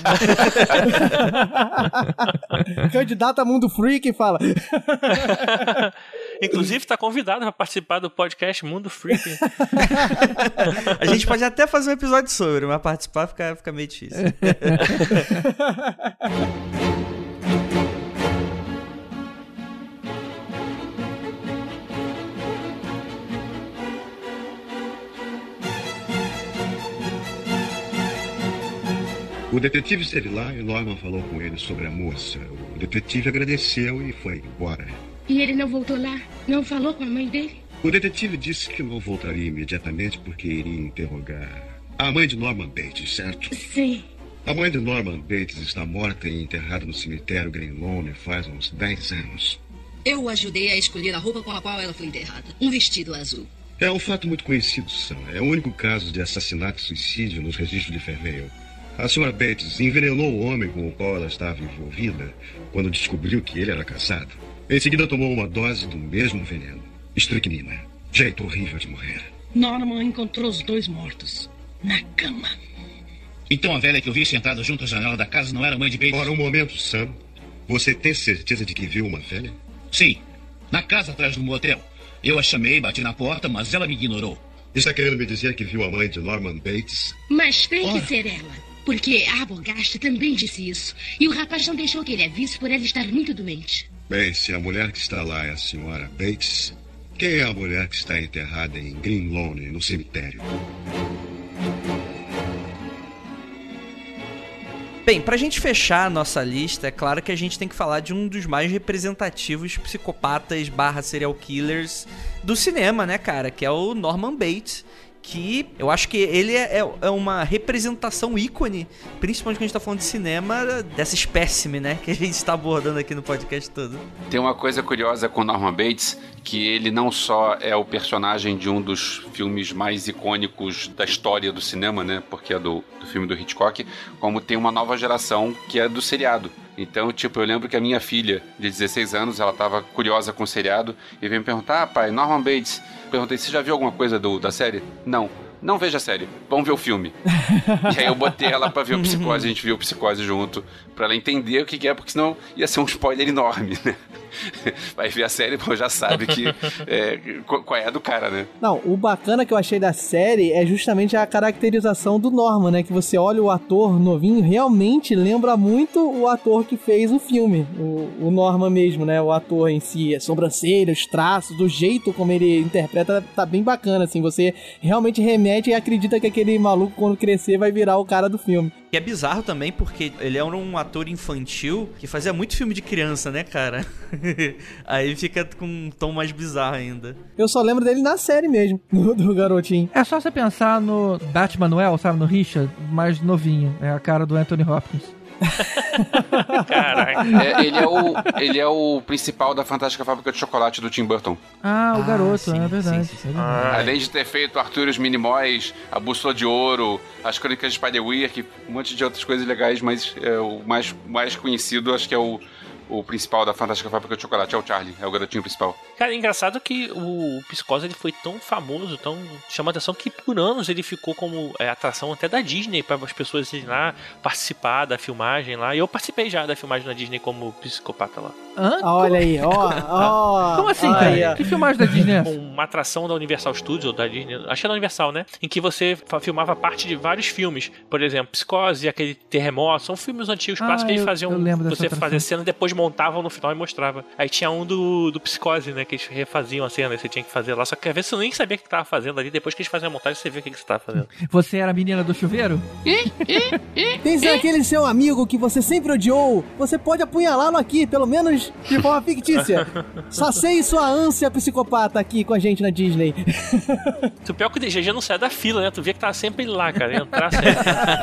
Candidato a Mundo Freak fala. Inclusive, tá convidado para participar do podcast Mundo Freak. A gente pode até fazer um episódio sobre, mas participar fica meio difícil. O detetive esteve lá e Norman falou com ele sobre a moça. O detetive agradeceu e foi embora. E ele não voltou lá? Não falou com a mãe dele? O detetive disse que não voltaria imediatamente porque iria interrogar a mãe de Norman Bates, certo? Sim. A mãe de Norman Bates está morta e enterrada no cemitério Green Lawn faz uns 10 anos. Eu ajudei a escolher a roupa com a qual ela foi enterrada. Um vestido azul. É um fato muito conhecido, Sam. É o único caso de assassinato e suicídio nos registros de Fairvale. A senhora Bates envenenou o homem com o qual ela estava envolvida quando descobriu que ele era casado. Em seguida tomou uma dose do mesmo veneno. Estricnina. Jeito horrível de morrer. Norman encontrou os dois mortos. Na cama. Então a velha que eu vi sentada junto à janela da casa não era a mãe de Bates? Ora, um momento, Sam. Você tem certeza de que viu uma velha? Sim. Na casa atrás do motel. Eu a chamei, bati na porta, mas ela me ignorou. Está querendo me dizer que viu a mãe de Norman Bates? Mas tem que ser ela. Porque a Arbogast também disse isso. E o rapaz não deixou que ele a visse por ela estar muito doente. Bem, se a mulher que está lá é a senhora Bates, quem é a mulher que está enterrada em Green Lawn, no cemitério? Bem, pra gente fechar a nossa lista, é claro que a gente tem que falar de um dos mais representativos psicopatas / serial killers do cinema, né, cara? Que é o Norman Bates. Que eu acho que ele é uma representação ícone, principalmente quando a gente tá falando de cinema, dessa espécime, né? Que a gente está abordando aqui no podcast todo. Tem uma coisa curiosa com o Norman Bates, que ele não só é o personagem de um dos filmes mais icônicos da história do cinema, né? Porque é do filme do Hitchcock, como tem uma nova geração que é do seriado. Então, tipo, eu lembro que a minha filha, de 16 anos, ela tava curiosa com o seriado e veio me perguntar, pai, Norman Bates. Perguntei, você já viu alguma coisa da série? Não veja a série, vamos ver o filme. E aí eu botei ela pra ver o Psicose, a gente viu o Psicose junto, pra ela entender o que é, porque senão ia ser um spoiler enorme, né? Vai ver a série, pô, já sabe que qual é a do cara, né? Não, o bacana que eu achei da série é justamente a caracterização do Norman, né? Que você olha o ator novinho, realmente lembra muito o ator que fez o filme, o Norman mesmo, né? O ator em si, a sobrancelha, os traços, do jeito como ele interpreta, tá bem bacana, assim. Você realmente remete e acredita que aquele maluco, quando crescer, vai virar o cara do filme. E é bizarro também, porque ele é um ator infantil que fazia muito filme de criança, né, cara? Aí fica com um tom mais bizarro ainda. Eu só lembro dele na série mesmo, do garotinho. É só você pensar no Batman Noel, sabe, no Richard, mais novinho. É a cara do Anthony Hopkins. Caraca. Ele é o principal da Fantástica Fábrica de Chocolate do Tim Burton. O garoto, sim, é verdade. sim. Além de ter feito Arthur e os Minimóis, A Bússola de Ouro, As Crônicas de Spiderwick, um monte de outras coisas legais, mas o mais conhecido acho que é o principal da Fantástica Fábrica de Chocolate, é o Charlie, é o garotinho principal. Cara, é engraçado que o Psicose ele foi tão famoso, tão chamou a atenção, que por anos ele ficou como atração até da Disney, para as pessoas irem lá participar da filmagem lá. E eu participei já da filmagem na Disney como psicopata lá. Olha aí, ó. Como assim, cara? Que filmagem da Disney? Uma atração da Universal Studios, ou da Disney, acho que é da Universal, né? Em que você filmava parte de vários filmes. Por exemplo, Psicose, aquele Terremoto, são filmes antigos, clássicos, que eles faziam. Você fazia cena, depois montavam no final e mostrava. Aí tinha um do Psicose, né? Que eles refaziam a cena e você tinha que fazer lá. Só que às vezes você nem sabia o que tava fazendo ali. Depois que eles faziam a montagem, você via o que você tava fazendo. Você era a menina do chuveiro? Pensa naquele seu amigo que você sempre odiou. Você pode apunhalá-lo aqui, pelo menos de forma fictícia. Sacie sua ânsia psicopata aqui com a gente na Disney. O pior é que o DG não sai da fila, né? Tu via que tava sempre lá, cara. Entrar sempre.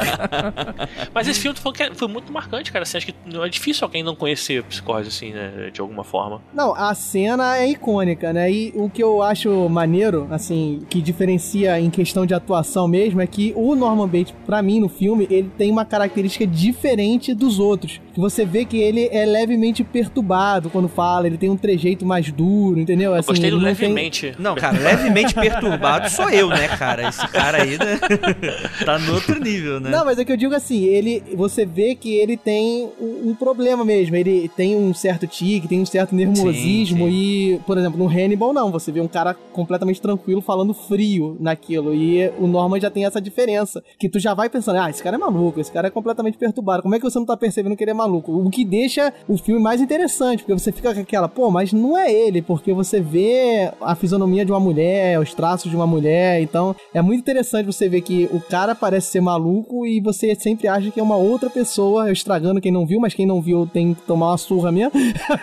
Mas esse filme foi muito marcante, cara. Assim, acho que não é difícil alguém não conhecer Psicose, assim, né? De alguma forma. Não, a cena é icônica, né? E o que eu acho maneiro, assim, que diferencia em questão de atuação mesmo, é que o Norman Bates, pra mim, no filme, ele tem uma característica diferente dos outros. Que você vê que ele é levemente perturbado quando fala, ele tem um trejeito mais duro, entendeu? Eu gostei do levemente. Não, cara, levemente perturbado sou eu, né, cara? Esse cara aí, né? Tá no outro nível, né? Não, mas é que eu digo assim, você vê que ele tem um problema mesmo, ele tem um certo tique, tem um certo nervosismo. Sim. E, por exemplo, no Hannibal não, você vê um cara completamente tranquilo falando frio naquilo, e o Norman já tem essa diferença, que tu já vai pensando, esse cara é maluco, esse cara é completamente perturbado, como é que você não tá percebendo que ele é maluco? O que deixa o filme mais interessante, porque você fica com aquela, mas não é ele, porque você vê a fisionomia de uma mulher, os traços de uma mulher, então é muito interessante você ver que o cara parece ser maluco e você sempre acha que é uma outra pessoa, estragando quem não viu, mas quem não viu tem que tomar uma surra mesmo.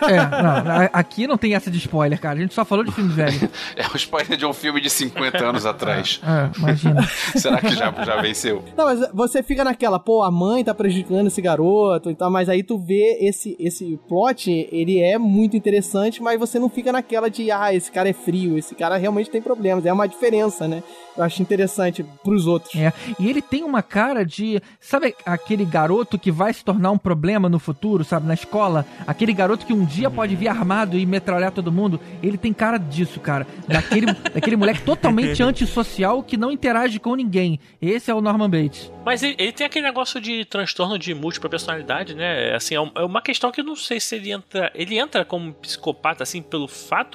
Aqui não tem essa de spoiler, cara, a gente só falou de filme velho. É um spoiler de um filme de 50 anos atrás. Imagina. Será que já venceu? Não, mas você fica naquela, a mãe tá prejudicando esse garoto e tal, mas aí tu vê esse plot, ele é muito interessante, mas você não fica naquela de, esse cara é frio, esse cara realmente tem problemas, é uma diferença, né? Eu acho interessante pros outros. E ele tem uma cara de, sabe aquele garoto que vai se tornar um problema no futuro, sabe, na escola? Aquele garoto que um dia pode vir armado e metralhar todo mundo, ele tem cara disso, cara. Daquele moleque totalmente antissocial que não interage com ninguém. Esse é o Norman Bates. Mas ele tem aquele negócio de transtorno de múltipla personalidade, né? Assim, é uma questão que eu não sei se ele entra... Ele entra como psicopata, assim, pelo fato...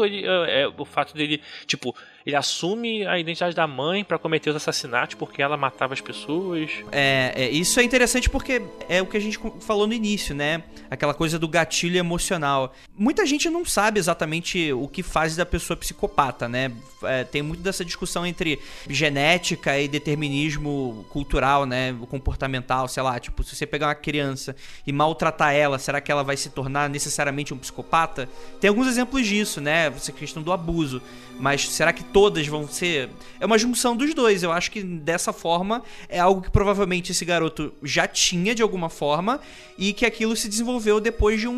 o fato dele, tipo... Ele assume a identidade da mãe pra cometer os assassinatos porque ela matava as pessoas. Isso é interessante porque é o que a gente falou no início, né? Aquela coisa do gatilho emocional. Muita gente não sabe exatamente o que faz da pessoa psicopata, né? Tem muito dessa discussão entre genética e determinismo cultural, né? Comportamental, sei lá. Tipo, se você pegar uma criança e maltratar ela, será que ela vai se tornar necessariamente um psicopata? Tem alguns exemplos disso, né? Essa questão do abuso. Mas será que todas vão ser... É uma junção dos dois. Eu acho que dessa forma é algo que provavelmente esse garoto já tinha de alguma forma e que aquilo se desenvolveu depois de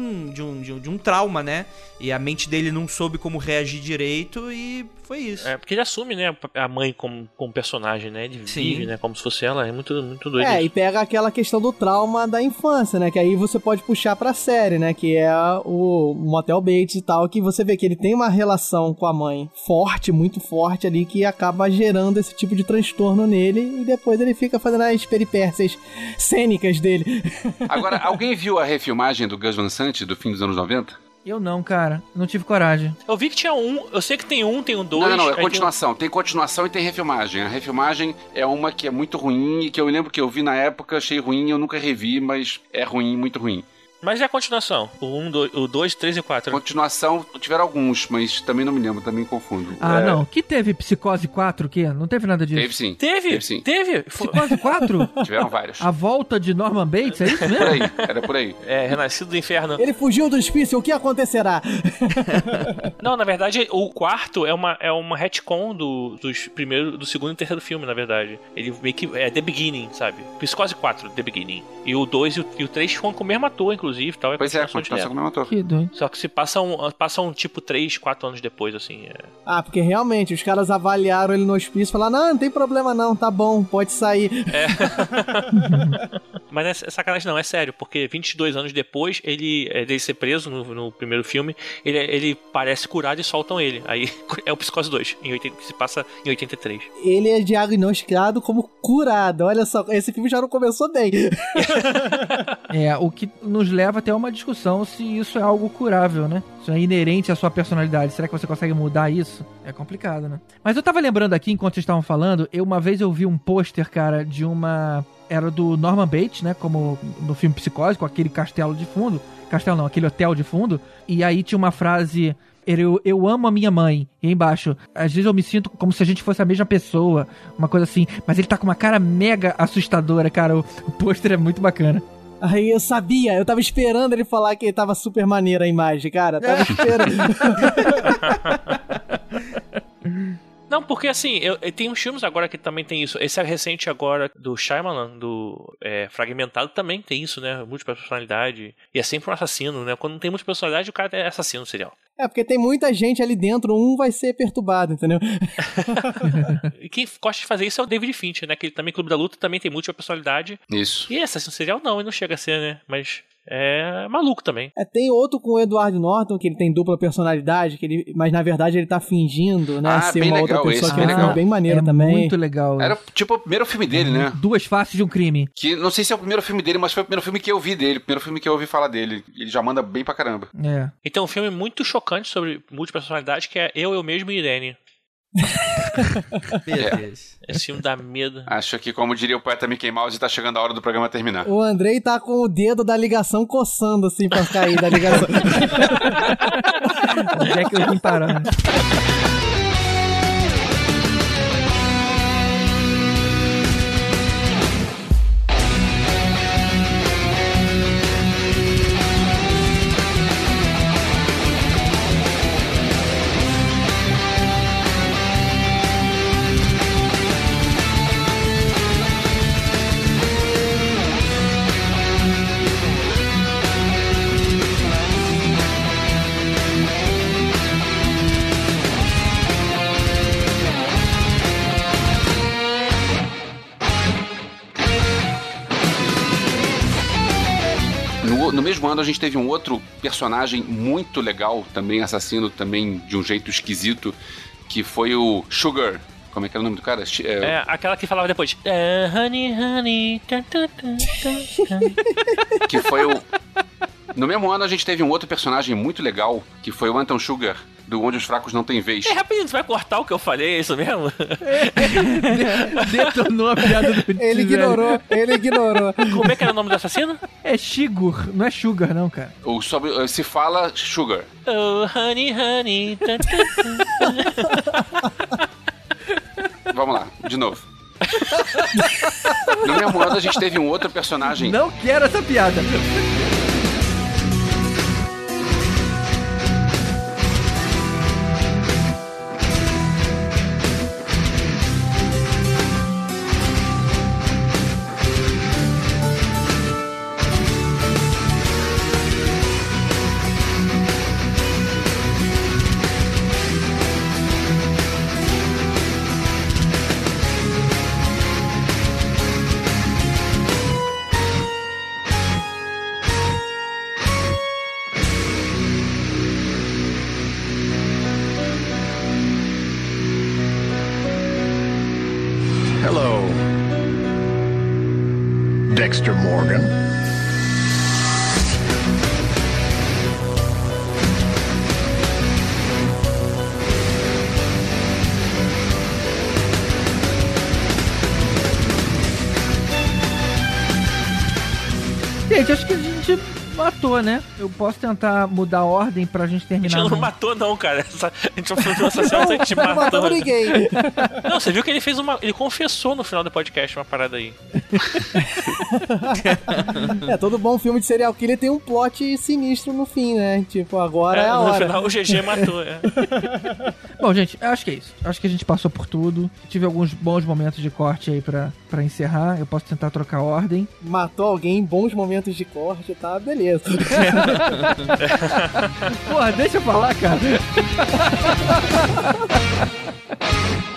um trauma, né? E a mente dele não soube como reagir direito e foi isso. Porque ele assume, né, a mãe como personagem, né? Ele vive, né, como se fosse ela. É muito, muito doido. E pega aquela questão do trauma da infância, né? Que aí você pode puxar pra série, né? Que é o Motel Bates e tal, que você vê que ele tem uma relação com a mãe forte, muito forte ali, que acaba gerando esse tipo de transtorno nele e depois ele fica fazendo as peripécias cênicas dele. Agora, alguém viu a refilmagem do Gus Van Sant do fim dos anos 90? Eu não, cara. Não tive coragem. Eu vi que tinha eu sei que tem tem dois. Não, é continuação. Tem continuação e tem refilmagem. A refilmagem é uma que é muito ruim e que eu lembro que eu vi na época, achei ruim, eu nunca revi, mas é ruim, muito ruim. Mas é a continuação? O 2, 3 e 4. Continuação, tiveram alguns, mas também não me lembro, também confundo. Não. Que teve Psicose 4, o quê? Não teve nada disso? Teve sim. Teve sim. Teve? Psicose 4? Tiveram vários. A volta de Norman Bates, é isso mesmo? Por aí, era por aí. Renascido do inferno. Ele fugiu do hospício, o que acontecerá? Não, na verdade, o quarto é uma retcon do segundo e terceiro filme, na verdade. Ele meio que é The Beginning, sabe? Psicose 4, The Beginning. E o 2 e o 3 ficam com o mesmo ator, inclusive. Tal, pois é, continuação com o mesmo ator. Que doido. Só que se passam tipo 3, 4 anos depois, assim. Porque realmente os caras avaliaram ele no hospício e falaram: não tem problema não, tá bom, pode sair. Mas é sacanagem não, é sério, porque 22 anos depois, ele ser preso no primeiro filme, ele parece curado e soltam ele. Aí é o Psicose 2, que se passa em 83. Ele é diagnosticado como curado. Olha só, esse filme já não começou bem. O que nos leva até uma discussão se isso é algo curável, né? Isso é inerente à sua personalidade. Será que você consegue mudar isso? É complicado, né? Mas eu tava lembrando aqui, enquanto vocês estavam falando, uma vez eu vi um pôster, cara, de uma... Era do Norman Bates, né? Como no filme Psicose, com aquele castelo de fundo. Castelo não, aquele hotel de fundo. E aí tinha uma frase... Eu amo a minha mãe. E aí embaixo, às vezes eu me sinto como se a gente fosse a mesma pessoa. Uma coisa assim. Mas ele tá com uma cara mega assustadora, cara. O pôster é muito bacana. Aí eu sabia, eu tava esperando ele falar que tava super maneira a imagem, cara. Tava esperando. Não, porque assim, tem uns filmes agora que também tem isso. Esse é recente agora do Shyamalan, do Fragmentado, também tem isso, né? Múltipla personalidade. E é sempre um assassino, né? Quando não tem múltipla personalidade, o cara é assassino serial. Porque tem muita gente ali dentro, um vai ser perturbado, entendeu? E quem gosta de fazer isso é o David Fincher, né? Que ele também, Clube da Luta, também tem múltipla personalidade. Isso. E assassino serial não, ele não chega a ser, né? Mas... é maluco também. Tem outro com o Edward Norton, que ele tem dupla personalidade, mas na verdade ele tá fingindo, né? Ser uma outra pessoa, que é bem maneiro também. Muito legal. Era tipo o primeiro filme dele, né? Duas faces de um crime. Que não sei se é o primeiro filme dele, mas foi o primeiro filme que eu vi dele. O primeiro filme que eu ouvi falar dele. Ele já manda bem pra caramba. E tem um filme muito chocante sobre múltipla personalidade, que é Eu Mesmo e Irene. Esse filme dá medo. Acho que, como diria o poeta Mickey Mouse, tá chegando a hora do programa terminar. O Andrei tá com o dedo da ligação coçando assim pra cair da ligação. Onde é que eu vim parar? No mesmo ano a gente teve um outro personagem muito legal, também assassino, também de um jeito esquisito, que foi o Sugar, Como é que era o nome do cara? Aquela que falava depois. Honey, honey. Que foi o... No mesmo ano a gente teve um outro personagem muito legal, que foi o Anton Sugar, do Onde os Fracos Não Têm Vez. Rapidinho, você vai cortar o que eu falei, é isso mesmo? Detonou a piada do Tio Ele ignorou. Como é que era o nome do assassino? É Shigur, não é Sugar não, cara. Se fala Sugar. Oh, honey, honey. Vamos lá, de novo. No mesmo ano a gente teve um outro personagem. Não quero essa piada. Hello, Dexter Morgan. Gente, acho que a gente matou, né? Eu posso tentar mudar a ordem pra gente terminar. A gente não matou, não, cara. A gente não fez uma assassinato, a gente matou. Não matou ninguém. Não, você viu que ele fez ele confessou no final do podcast uma parada aí. Todo bom filme de serial killer tem um plot sinistro no fim, né? Tipo, agora é a hora. No final o GG matou, Bom, gente, acho que é isso. Acho que a gente passou por tudo. Tive alguns bons momentos de corte aí pra encerrar. Eu posso tentar trocar a ordem. Matou alguém, bons momentos de corte, tá? Beleza. Porra, deixa eu falar, cara.